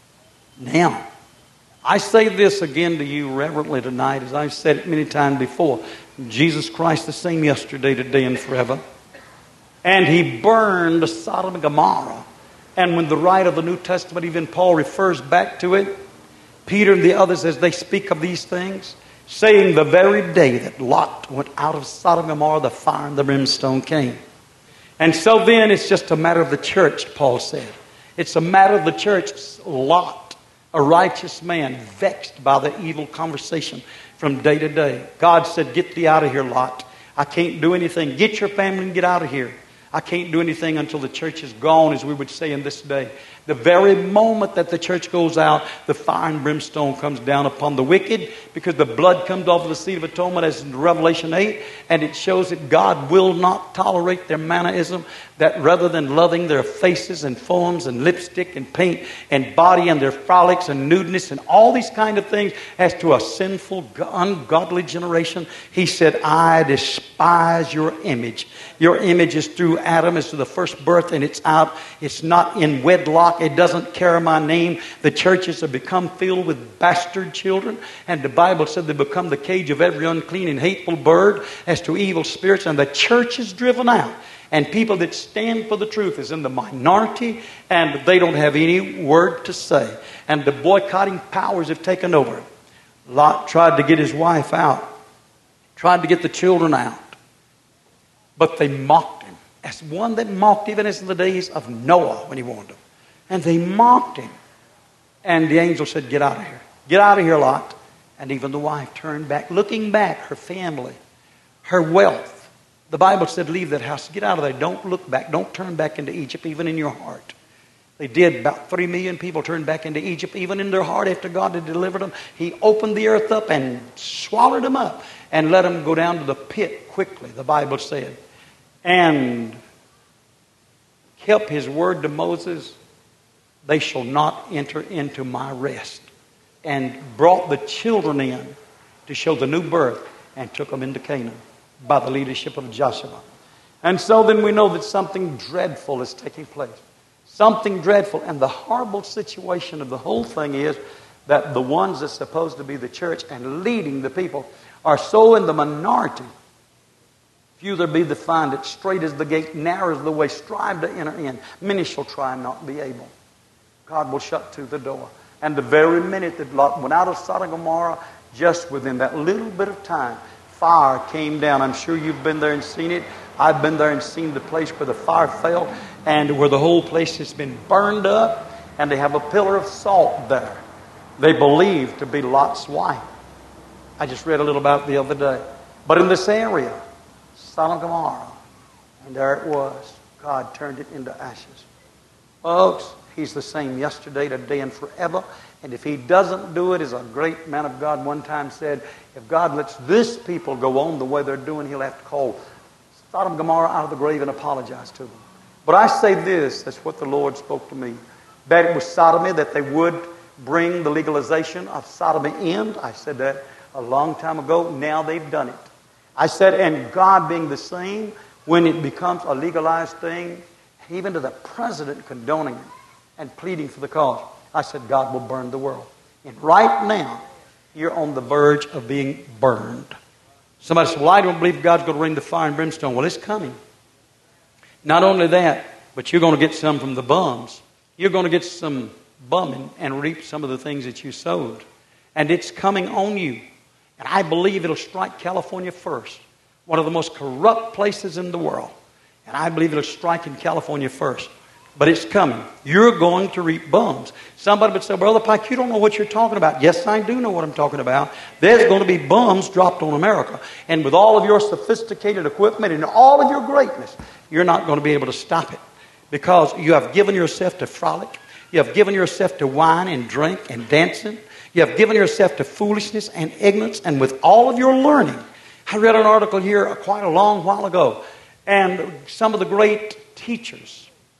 Now, I say this again to you reverently tonight, as I've said it many times before. Jesus Christ the same yesterday, today, and forever. And he burned Sodom and Gomorrah. And when the writer of the New Testament, even Paul, refers back to it, Peter and the others, as they speak of these things, saying the very day that Lot went out of Sodom and Gomorrah, the fire and the brimstone came. And so then it's just a matter of the church, Paul said. It's a matter of the church. Lot, a righteous man, vexed by the evil conversation from day to day. God said, get thee out of here, Lot. I can't do anything. Get your family and get out of here. I can't do anything until the church is gone, as we would say in this day. The very moment that the church goes out, the fire and brimstone comes down upon the wicked, because the blood comes off of the seat of atonement, as in Revelation eight, and it shows that God will not tolerate their mannerism, that rather than loving their faces and forms and lipstick and paint and body and their frolics and nudeness and all these kind of things as to a sinful, ungodly generation, he said, I despise your image. Your image is through Adam, is to the first birth, and it's out. It's not in wedlock. It doesn't carry my name. The churches have become filled with bastard children, and the Bible said they become the cage of every unclean and hateful bird, as to evil spirits, and the church is driven out. And people that stand for the truth is in the minority, and they don't have any word to say. And the boycotting powers have taken over. Lot tried to get his wife out, tried to get the children out, but they mocked him. As one that mocked even as in the days of Noah when he warned them. And they mocked him. And the angel said, get out of here. Get out of here, Lot. And even the wife turned back, looking back, her family, her wealth. The Bible said, leave that house. Get out of there. Don't look back. Don't turn back into Egypt, even in your heart. They did. About three million people turned back into Egypt, even in their heart, after God had delivered them. He opened the earth up and swallowed them up and let them go down to the pit quickly, the Bible said. And kept his word to Moses, they shall not enter into my rest. And brought the children in to show the new birth, and took them into Canaan by the leadership of Joshua. And so then we know that something dreadful is taking place. Something dreadful. And the horrible situation of the whole thing is that the ones that's supposed to be the church and leading the people are so in the minority. Few there be that find it. Straight is the gate, narrow is the way, strive to enter in. Many shall try and not be able. God will shut to the door. And the very minute that Lot went out of Sodom and Gomorrah, just within that little bit of time, fire came down. I'm sure you've been there and seen it. I've been there and seen the place where the fire fell, and where the whole place has been burned up, and they have a pillar of salt there. They believe to be Lot's wife. I just read a little about it the other day. But in this area, Sodom and Gomorrah, and there it was. God turned it into ashes. Folks, he's the same yesterday, today, and forever. And if he doesn't do it, as a great man of God one time said, if God lets this people go on the way they're doing, he'll have to call Sodom and Gomorrah out of the grave and apologize to them. But I say this, that's what the Lord spoke to me, that it was sodomy, that they would bring the legalization of sodomy in. I said that a long time ago. Now they've done it. I said, and God being the same, when it becomes a legalized thing, even to the president condoning it and pleading for the cause, I said, God will burn the world. And right now, you're on the verge of being burned. Somebody said, well, I don't believe God's going to bring the fire and brimstone. Well, it's coming. Not only that, but you're going to get some from the bums. You're going to get some bumming and reap some of the things that you sowed. And it's coming on you. And I believe it'll strike California first. One of the most corrupt places in the world. And I believe it'll strike in California first. But it's coming. You're going to reap bums. Somebody would say, Brother Pike, you don't know what you're talking about. Yes, I do know what I'm talking about. There's going to be bums dropped on America. And with all of your sophisticated equipment and all of your greatness, you're not going to be able to stop it. Because you have given yourself to frolic. You have given yourself to wine and drink and dancing. You have given yourself to foolishness and ignorance. And with all of your learning. I read an article here quite a long while ago. And some of the great teachers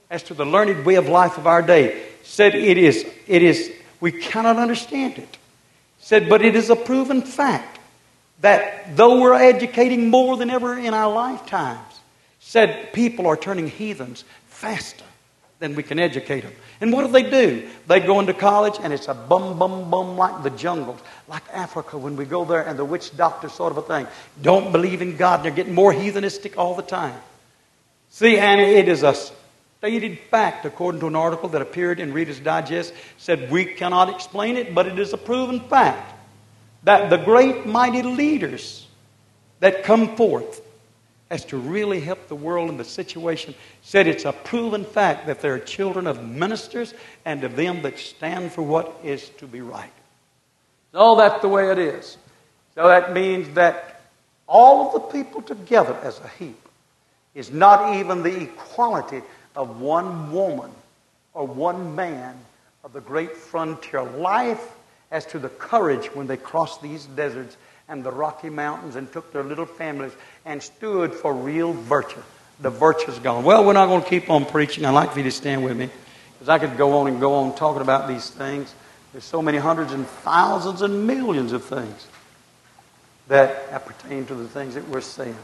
as to the learned way of life of our day. Said it is, it is, we cannot understand it. Said, but it is a proven fact that though we're educating more than ever in our lifetimes, said people are turning heathens faster than we can educate them. And what do they do? They go into college and it's a bum, bum, bum like the jungles, like Africa when we go there and the witch doctor sort of a thing. Don't believe in God. They're getting more heathenistic all the time. See, and it is a stated fact, according to an article that appeared in Reader's Digest, said we cannot explain it, but it is a proven fact that the great mighty leaders that come forth as to really help the world in the situation, said it's a proven fact that they're children of ministers and of them that stand for what is to be right. So that's the way it is. So that means that all of the people together as a heap is not even the equality of one woman or one man of the great frontier life as to the courage when they crossed these deserts and the Rocky Mountains and took their little families and stood for real virtue. The virtue's gone. Well, we're not going to keep on preaching. I'd like for you to stand with me, because I could go on and go on talking about these things. There's so many hundreds and thousands and millions of things that appertain to the things that we're saying.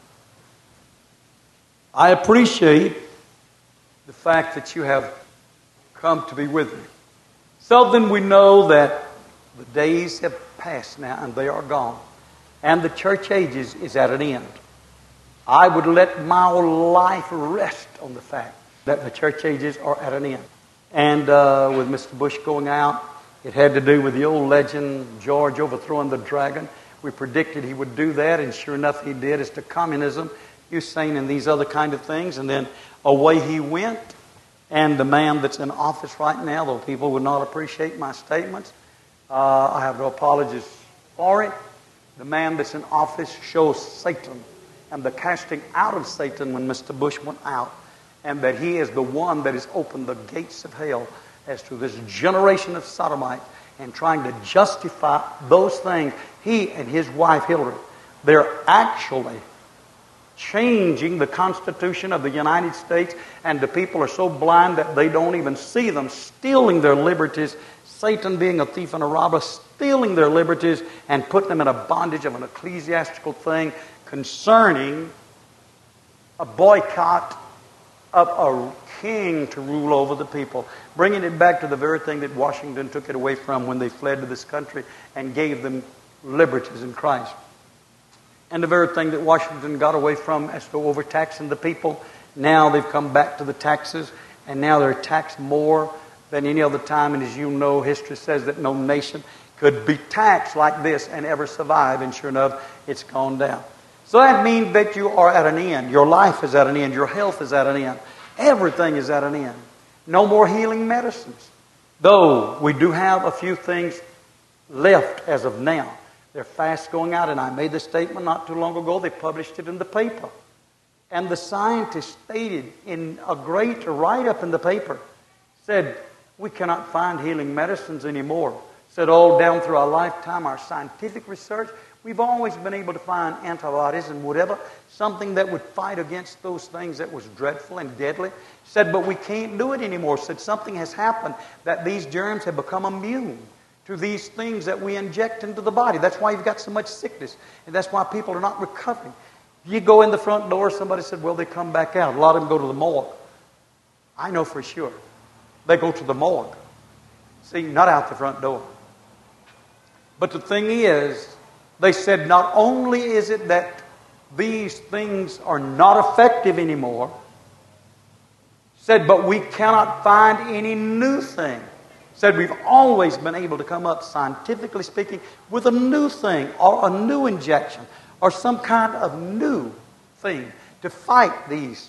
I appreciate the fact that you have come to be with me. So then we know that the days have passed now and they are gone. And the church ages is at an end. I would let my life rest on the fact that the church ages are at an end. And uh, with Mister Bush going out, it had to do with the old legend, George overthrowing the dragon. We predicted he would do that, and sure enough he did, as to communism, Hussein and these other kind of things. And then away he went. And the man that's in office right now, though people would not appreciate my statements, uh, I have no apologies for it. The man that's in office shows Satan and the casting out of Satan when Mister Bush went out, and that he is the one that has opened the gates of hell as to this generation of sodomites and trying to justify those things. He and his wife Hillary, they're actually changing the Constitution of the United States, and the people are so blind that they don't even see them stealing their liberties. Satan being a thief and a robber, stealing their liberties and putting them in a bondage of an ecclesiastical thing concerning a boycott of a king to rule over the people, bringing it back to the very thing that Washington took it away from when they fled to this country and gave them liberties in Christ. And the very thing that Washington got away from as to overtaxing the people, now they've come back to the taxes, and now they're taxed more than any other time. And as you know, history says that no nation could be taxed like this and ever survive, and sure enough, it's gone down. So that means that you are at an end. Your life is at an end. Your health is at an end. Everything is at an end. No more healing medicines. Though we do have a few things left as of now. They're fast going out, and I made the statement not too long ago. They published it in the paper. And the scientists stated in a great write-up in the paper, said, we cannot find healing medicines anymore. Said all down through our lifetime, our scientific research, we've always been able to find antibodies and whatever, something that would fight against those things that was dreadful and deadly. Said, but we can't do it anymore. Said, something has happened, that these germs have become immune to these things that we inject into the body. That's why you've got so much sickness, and that's why people are not recovering. You go in the front door, somebody said, well, they come back out. A lot of them go to the morgue. I know for sure. They go to the morgue. See, not out the front door. But the thing is, they said not only is it that these things are not effective anymore, said, but we cannot find any new thing. Said we've always been able to come up, scientifically speaking, with a new thing or a new injection or some kind of new thing to fight these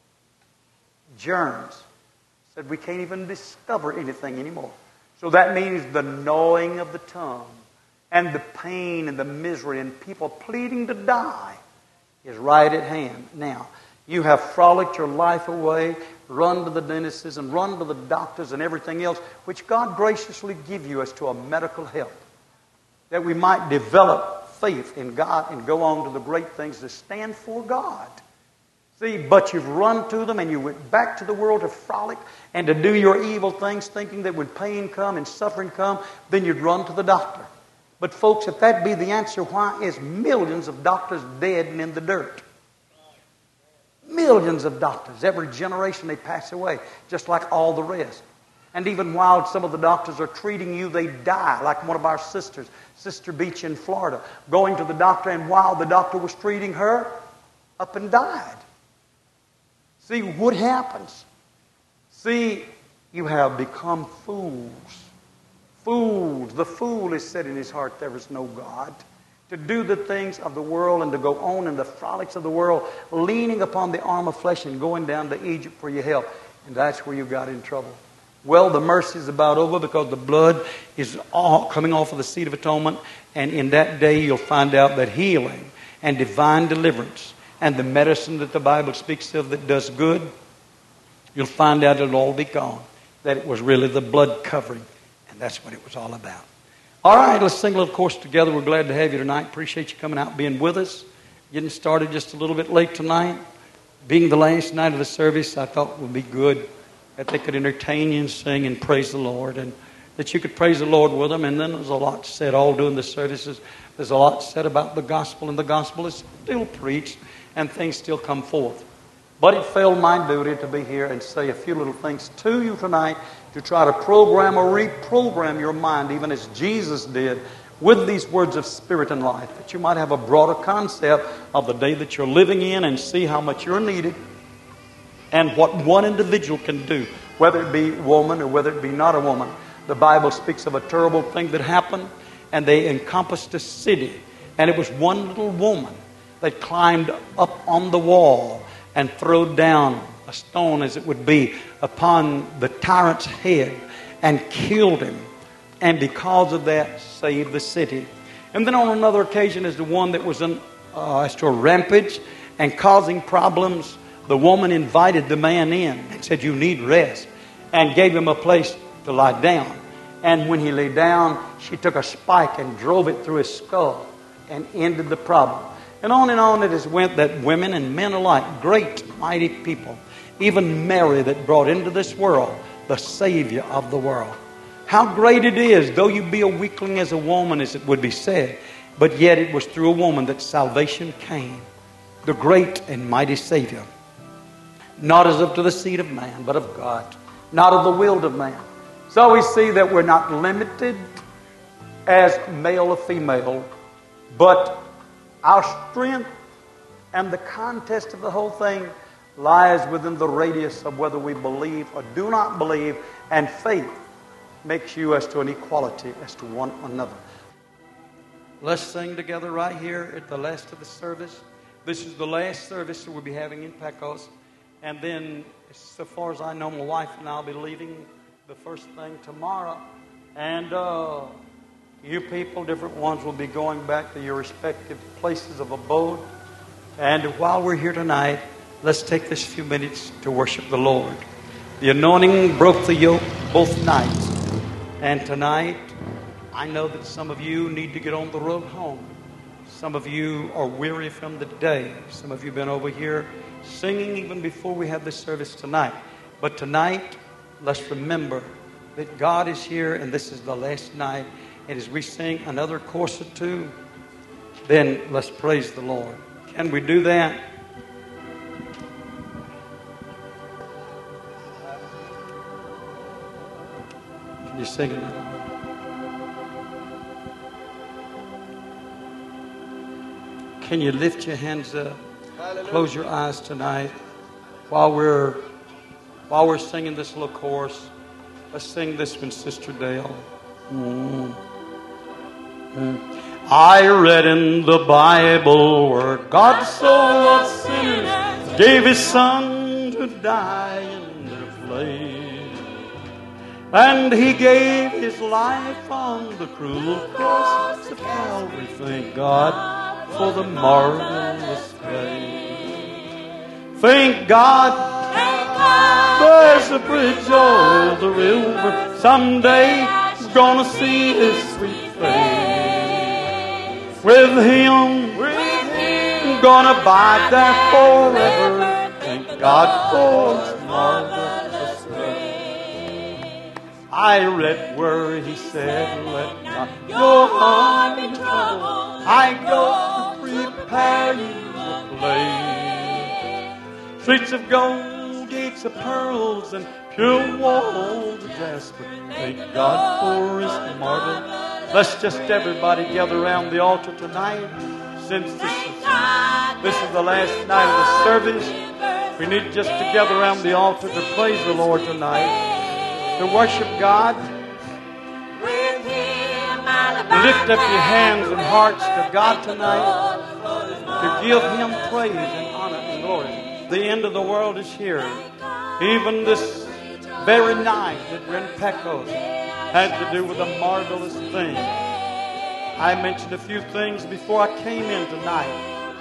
germs. Said we can't even discover anything anymore. So that means the gnawing of the tongue and the pain and the misery and people pleading to die is right at hand. Now, you have frolicked your life away, run to the dentists and run to the doctors and everything else, which God graciously give you as to a medical help, that we might develop faith in God and go on to the great things to stand for God. See, but you've run to them and you went back to the world to frolic and to do your evil things, thinking that when pain come and suffering come, then you'd run to the doctor. But folks, if that be the answer, why is millions of doctors dead and in the dirt? Millions of doctors. Every generation they pass away, just like all the rest. And even while some of the doctors are treating you, they die, like one of our sisters, Sister Beach in Florida, going to the doctor, and while the doctor was treating her, up and died. See, what happens? See, you have become fools. Fools. The fool is said in his heart, there is no God. To do the things of the world and to go on in the frolics of the world, leaning upon the arm of flesh and going down to Egypt for your help. And that's where you got in trouble. Well, the mercy is about over because the blood is all coming off of the seat of atonement. And in that day you'll find out that healing and divine deliverance and the medicine that the Bible speaks of that does good, you'll find out it'll all be gone. That it was really the blood covering. And that's what it was all about. All right, let's sing a little chorus together. We're glad to have you tonight. Appreciate you coming out, being with us. Getting started just a little bit late tonight. Being the last night of the service, I thought would be good that they could entertain you and sing and praise the Lord, and that you could praise the Lord with them. And then there's a lot said all during the services. There's a lot said about the gospel, and the gospel is still preached, and things still come forth. But it fell my duty to be here and say a few little things to you tonight to try to program or reprogram your mind, even as Jesus did, with these words of spirit and life, that you might have a broader concept of the day that you're living in and see how much you're needed and what one individual can do, whether it be woman or whether it be not a woman. The Bible speaks of a terrible thing that happened, and they encompassed a city, and it was one little woman that climbed up on the wall and threw down a stone, as it would be, upon the tyrant's head and killed him. And because of that, saved the city. And then on another occasion is the one that was in, uh, as to a rampage and causing problems. The woman invited the man in and said, you need rest, and gave him a place to lie down. And when he lay down, she took a spike and drove it through his skull and ended the problem. And on and on it has went, that women and men alike, great, mighty people, even Mary that brought into this world the Savior of the world. How great it is, though you be a weakling as a woman, as it would be said, but yet it was through a woman that salvation came. The great and mighty Savior. Not as of to the seed of man, but of God. Not of the will of man. So we see that we're not limited as male or female, but our strength and the contest of the whole thing lies within the radius of whether we believe or do not believe, and faith makes you as to an equality as to one another. Let's sing together right here at the last of the service. This is the last service that we'll be having in Pecos. And then, so far as I know, my wife and I will be leaving the first thing tomorrow. And uh, you people, different ones, will be going back to your respective places of abode. And while we're here tonight, let's take this few minutes to worship the Lord. The anointing broke the yoke both nights. And tonight, I know that some of you need to get on the road home. Some of you are weary from the day. Some of you have been over here singing even before we have this service tonight. But tonight, let's remember that God is here and this is the last night. And as we sing another chorus or two, then let's praise the Lord. Can we do that? Can you sing it? Can you lift your hands up? Hallelujah. Close your eyes tonight while we're while we're singing this little chorus. Let's sing this one, Sister Dale. Mm. Mm. I read in the Bible where God so loved sinners, gave His Son to die in their place, and He gave His life on the cruel cross of Calvary. Thank God for the marvelous grace. Thank God, thank God, there's a bridge over the river. Someday He's gonna see His sweet face. With Him, with Him, gonna abide there forever. God for His marvelous grace. I read where He said, let not your heart be troubled. I go to prepare you a place. Streets of gold, gates of pearls, and pure walls of jasper. Thank God for His marvelous. Let's just everybody gather around the altar tonight. Since this is, this is the last night of the service, we need just to gather around the altar to praise the Lord tonight, to worship God. Lift up your hands and hearts to God tonight, to give Him praise and honor and glory. The end of the world is here. Even this very night that we're in Pecos had to do with a marvelous thing. I mentioned a few things before I came in tonight.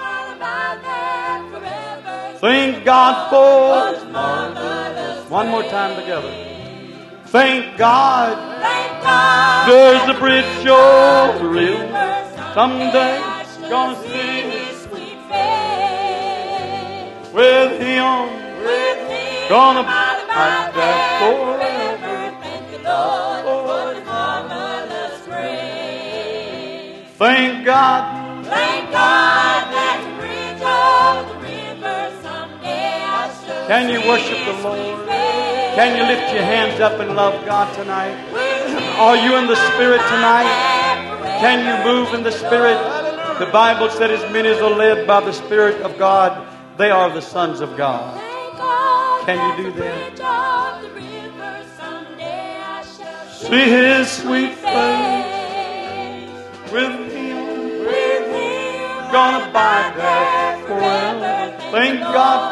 Thank God for His marvelous. One more time together. Thank God. Thank God. There's a bridge over the river. Someday it's gonna see His sweet face. with Him. With Him. Gonna abide there forever. Thank the Lord for His marvelous grace. Thank God. Thank God that the bridge over the river someday I shall Can you see worship the His Lord? sweet face. Can you lift your hands up and love God tonight? Are you in the Spirit tonight? Can you move in the Spirit? The Bible said as many as are led by the Spirit of God, they are the sons of God. Can you do that? See His sweet face with Him. Gonna abide there forever. Thank God.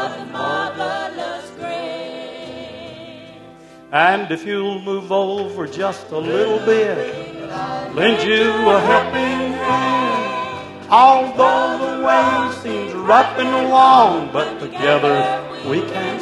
And if you'll move over just a little bit, lend you a helping hand. Although the way seems rough and long, but together we can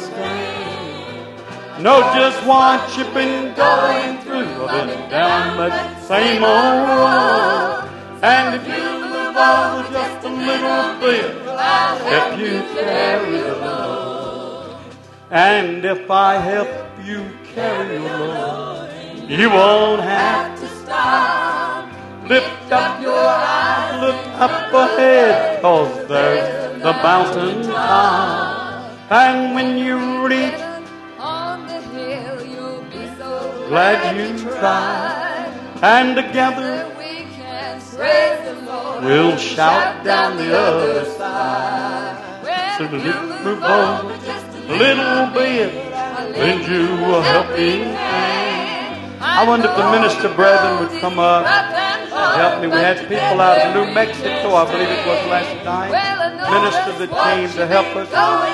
stand. Know just what you've been going through. I've been down that same old road. And if you move over just a little bit, I'll help you carry the load. And if I help you carry your load, you won't have to stop. Lift up your eyes, look up ahead, 'cause there's the mountain top. And when you reach on the hill, you'll be so glad you tried. And together we can praise the Lord. we'll shout down the other side. So When you you move over just a little bit, lend you a helping hand. I wonder if the minister brethren would come up and help me. We had people out of New Mexico, I believe it was last night, minister that came to help us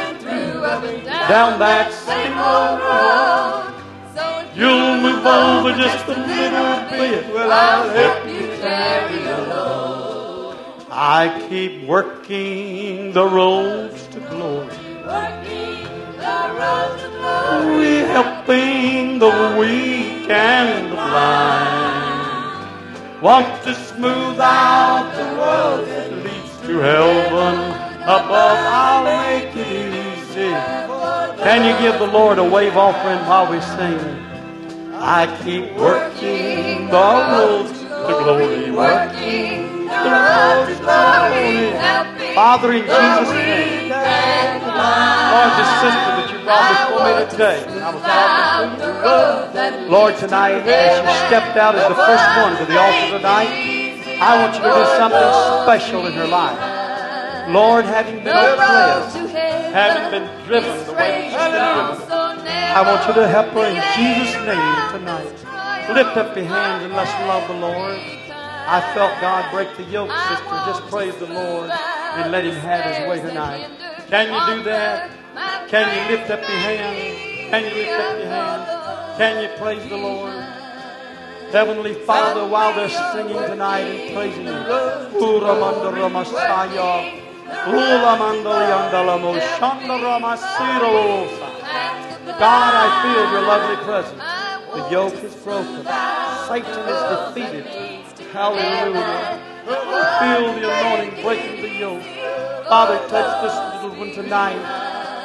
down that same old road. You'll move over just a little bit, well, I'll help you carry the load. I keep working the roads to glory. Working the road to glory. We helping the weak and the blind. Want to smooth out the road that leads to heaven above. I'll make it easy. Can you give the Lord a wave offering while we sing? I keep working the road to glory. Working the road to glory. Father, in Jesus' name, Lord, this sister that you brought before me today, I was talking to you. Lord, tonight, as she stepped out as the first one to the altar tonight, I want you to do something special in her life. Lord, having been oppressed, having been driven the way she's been driven, I want you to help her in Jesus' name tonight. Lift up your hands and let's love the Lord. I felt God break the yoke, sister. Just praise the Lord and let Him have His way tonight. Can you do that? Can you lift up your hands? Can you lift up your hands? Can you praise the Lord? Heavenly Father, while they're singing tonight and praising You, Uramanda Ramasaya, Ulamanda Yandalamo, Shanda Ramasiro. God, I feel Your lovely presence. The yoke is broken. Satan is defeated. Hallelujah. Feel the anointing breaking the yoke. Father, touch this little one tonight.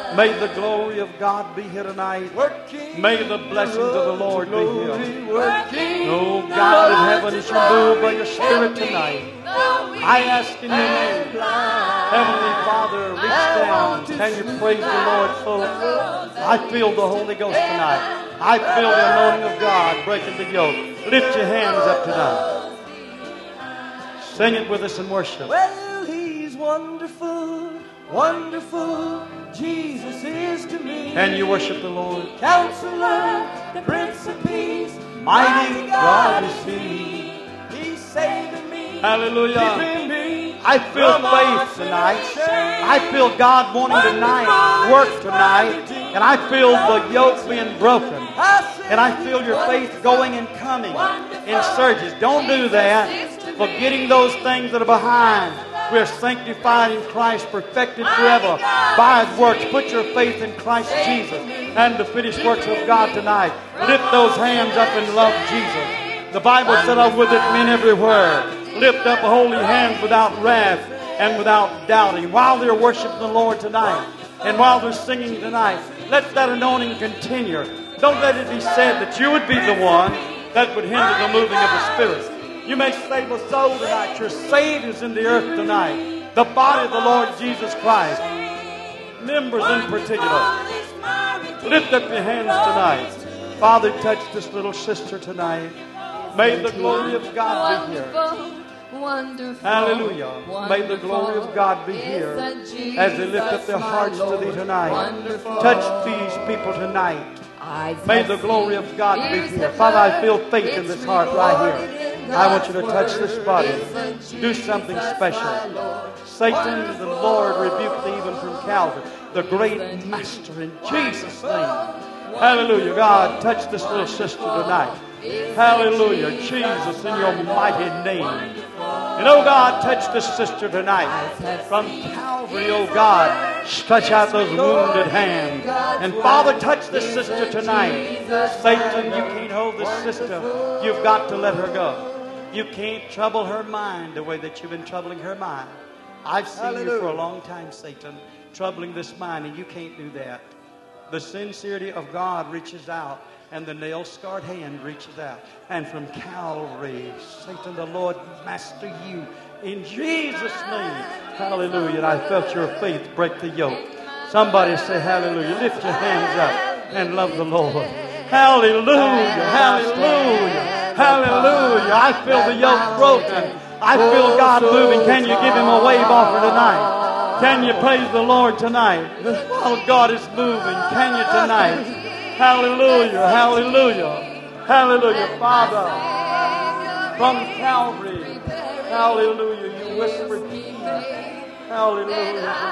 May the glory of God be here tonight. May the blessings of the Lord be here. Oh God in heaven, as you move by your Spirit tonight, I ask in your name, Heavenly Father, reach down. Can you praise the Lord, folks? I feel the Holy Ghost tonight. I feel the anointing of God breaking the yoke. Lift your hands up tonight. Sing it with us in worship. Well, He's wonderful, wonderful. Jesus is to me. Can you worship the Lord? Counselor, the Prince of Peace, Mighty God is He. He's saving me. Hallelujah. Keeping me. I feel faith tonight. I feel God wanting tonight, work tonight. And I feel the yoke being broken. And I feel your faith going and coming in surges. Don't do that. Forgetting those things that are behind. We are sanctified in Christ, perfected forever by His works. Put your faith in Christ Jesus and the finished works of God tonight. Lift those hands up and love Jesus. The Bible said, I would that men everywhere lift up holy hands without wrath and without doubting. While they're worshiping the Lord tonight and while they're singing tonight, let that anointing continue. Don't let it be said that you would be the one that would hinder the moving of the Spirit. You may save a soul tonight. Your Savior's in the earth tonight. The body of the Lord Jesus Christ. Members in particular. Lift up your hands tonight. Father, touch this little sister tonight. May the glory of God be here. Wonderful, Hallelujah. May the glory of God be here as they lift up their hearts to Thee tonight. Touch these people tonight. May the glory of God be here. Father, I feel faith in this heart right here. I want you to touch this body. Do something special. Satan, the Lord, rebuke thee even from Calvary. The great Master in Jesus' name. Hallelujah. God, touch this little sister tonight. Hallelujah. Jesus, in your mighty name. And oh God, touch this sister tonight. From Calvary, oh God, stretch out those wounded hands. And Father, touch this sister tonight. Satan, you can't hold this sister. You've got to let her go. You can't trouble her mind the way that you've been troubling her mind. I've seen you for a long time, Satan, troubling this mind, and you can't do that. The sincerity of God reaches out, and the nail-scarred hand reaches out. And from Calvary, Satan, the Lord, master you in Jesus' name. Hallelujah. And I felt your faith break the yoke. Somebody say hallelujah. Lift your hands up and love the Lord. Hallelujah. Hallelujah. Hallelujah. I feel the yoke broken. I feel God moving. Can you give Him a wave offer tonight? Can you praise the Lord tonight? Oh, God is moving. Can you tonight? Hallelujah. Hallelujah. Hallelujah. Father, from Calvary, hallelujah, you whispered peace. Hallelujah to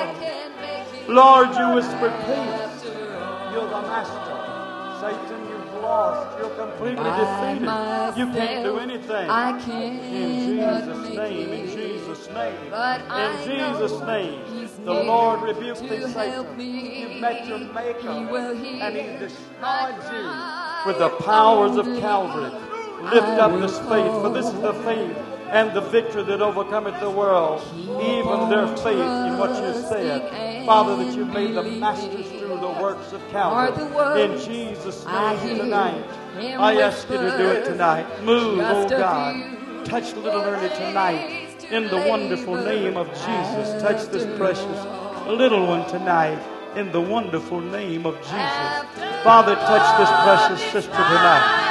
His soul. Lord, you whispered peace. You're the Master. Satan, you've lost. You're completely defeated. You can't do anything. I can't In Jesus' name, in Jesus' name, in Jesus' name, the Lord rebuke thee, Satan. You've met your Maker, and He destroyed you with the powers of Calvary. Lift up this faith, for this is the faith and the victory that overcometh the world, even their faith in what you said. Father, that you made the masters through the works of Calvary. In Jesus' name tonight, I ask you to do it tonight. Move, oh God. Touch little Ernie tonight. In the wonderful name of Jesus, touch this precious little one tonight. In the wonderful name of Jesus. Father, touch this precious sister tonight.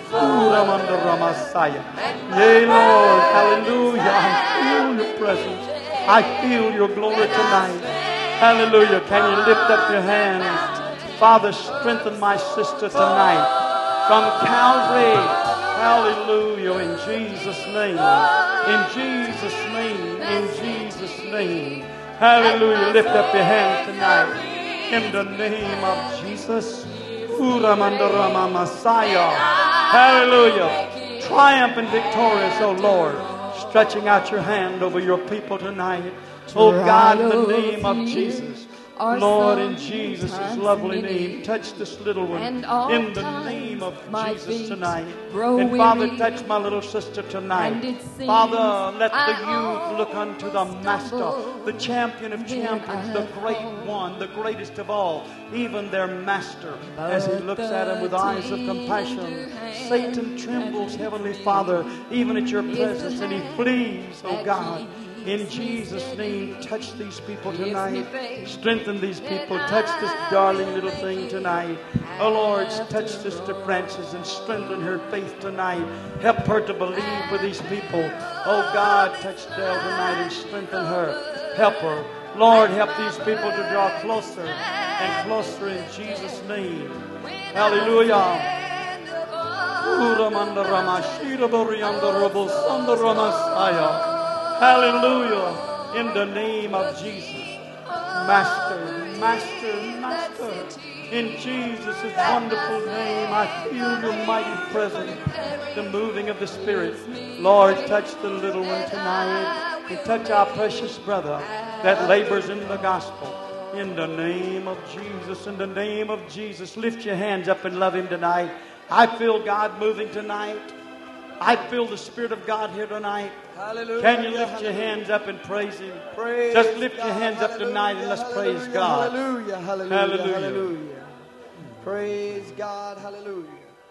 Yea, Lord, hallelujah. I feel your presence. I feel your glory tonight. Hallelujah. Can you lift up your hands? Father, strengthen my sister tonight. From Calvary. Hallelujah. In Jesus' name. In Jesus' name. In Jesus' name. Hallelujah. Lift up your hands tonight. In the name of Jesus. Uramandorama Messiah. Hallelujah. Triumphant, victorious, O Lord. Stretching out your hand over your people tonight. Oh God, in the name of Jesus. Our Lord, in song Jesus' times lovely many, name, touch this little one and all in the times name of my Jesus feet tonight. grow And Father, weary, touch my little sister and tonight. it seems Father, let the I youth look unto the almost Master, stumble, the champion of then champions, the I great fall. one, the greatest of all, even their Master, as he But looks at him with the eyes of compassion. tender hand Satan trembles, that Heavenly leads Father, even at your is presence, the and he hand flees, oh that God. In keeps me Jesus' steady, name, touch these people gives me tonight. faith Strengthen these that people. Touch this I darling will little make thing it tonight. Oh Lord, touch after Sister all. Francis and strengthen her faith tonight. Help her to believe for these people. Oh God, touch Dell tonight and strengthen her. Help her. Lord, help these people to draw closer and closer in Jesus' name. Hallelujah. Hallelujah. In the name of Jesus. Master, Master, Master. In Jesus' wonderful name, I feel your mighty presence, the moving of the Spirit. Lord, touch the little one tonight. And touch our precious brother that labors in the gospel. In the name of Jesus, in the name of Jesus. Lift your hands up and love him tonight. I feel God moving tonight. I feel the Spirit of God here tonight. Hallelujah. Can you lift your hands up and praise him? Praise Just lift your God. hands up tonight and let's Hallelujah, praise God. Hallelujah, hallelujah, Hallelujah. hallelujah. Praise God, hallelujah.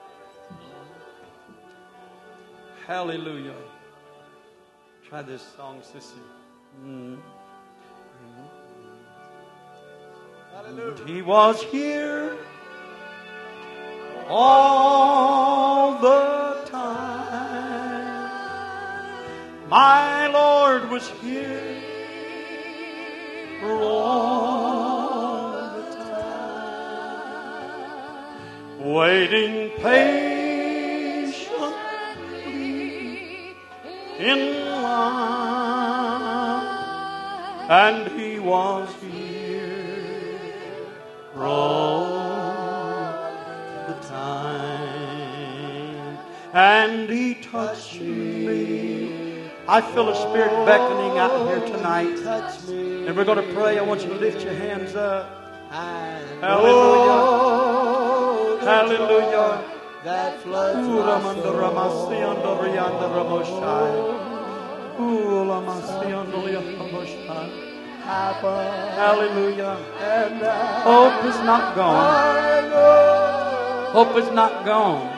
Hallelujah. Try this song, sissy. Mm. Hallelujah. He was here all the time. My Lord was here all the time, waiting patiently in line, and he was here all the time, and he touched me. I feel a spirit beckoning out here tonight, Touch me. and we're going to pray. I want you to lift your hands up. And Hallelujah. oh, the Hallelujah. joy that floods my Uramanda soul. ramasi anda rianda ramoshai. Ulamasi anda liapamoshai. Hallelujah. And I Hope is not gone. know Hope is not gone.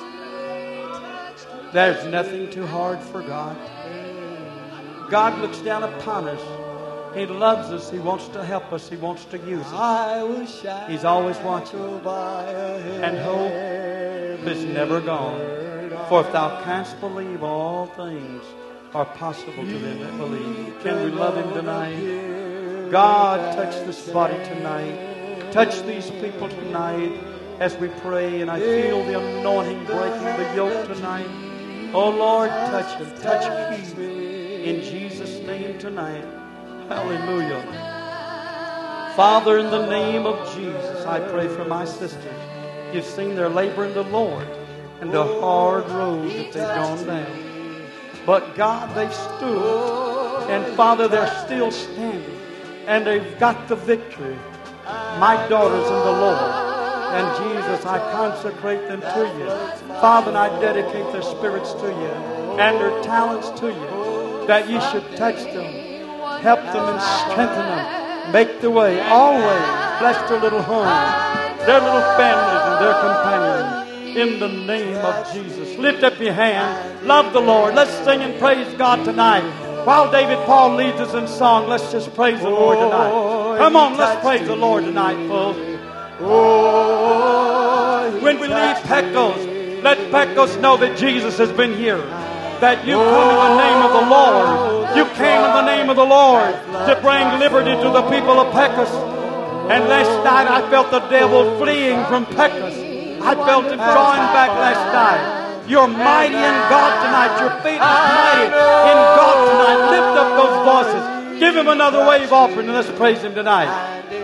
There's nothing too hard for God. God looks down upon us. He loves us. He wants to help us. He wants to use us. I wish I He's always watching. could buy a And hope is never gone. For if thou canst believe, all things are possible to them that believe. Can we love him tonight? God, touch this body tonight. Touch these people tonight as we pray. And I feel the anointing breaking the yoke tonight. Oh Lord, touch him. Touch Keith in Jesus' name tonight. Hallelujah. Father, in the name of Jesus, I pray for my sisters. You've seen their labor in the Lord and the hard road that they've gone down. But God, they've stood. And Father, they're still standing. And they've got the victory. My daughters in the Lord. And Jesus, I consecrate them to you. Father, and I dedicate their spirits to you and their talents to you, that you should touch them, help them and strengthen them, make the way, always bless their little homes, their little families and their companions. In the name of Jesus. Lift up your hand. Love the Lord. Let's sing and praise God tonight. While David Paul leads us in song, let's just praise the Lord tonight. Come on, let's praise the Lord tonight, folks. When we leave Pecos, let Pecos know that Jesus has been here. That you come in the name of the Lord. You came in the name of the Lord to bring liberty to the people of Pecos. And last night I felt the devil fleeing from Pecos. I felt him drawing back last night. You're mighty in God tonight. Your faith is mighty in God tonight. Lift up those voices. Give him another wave offering and let's praise him tonight.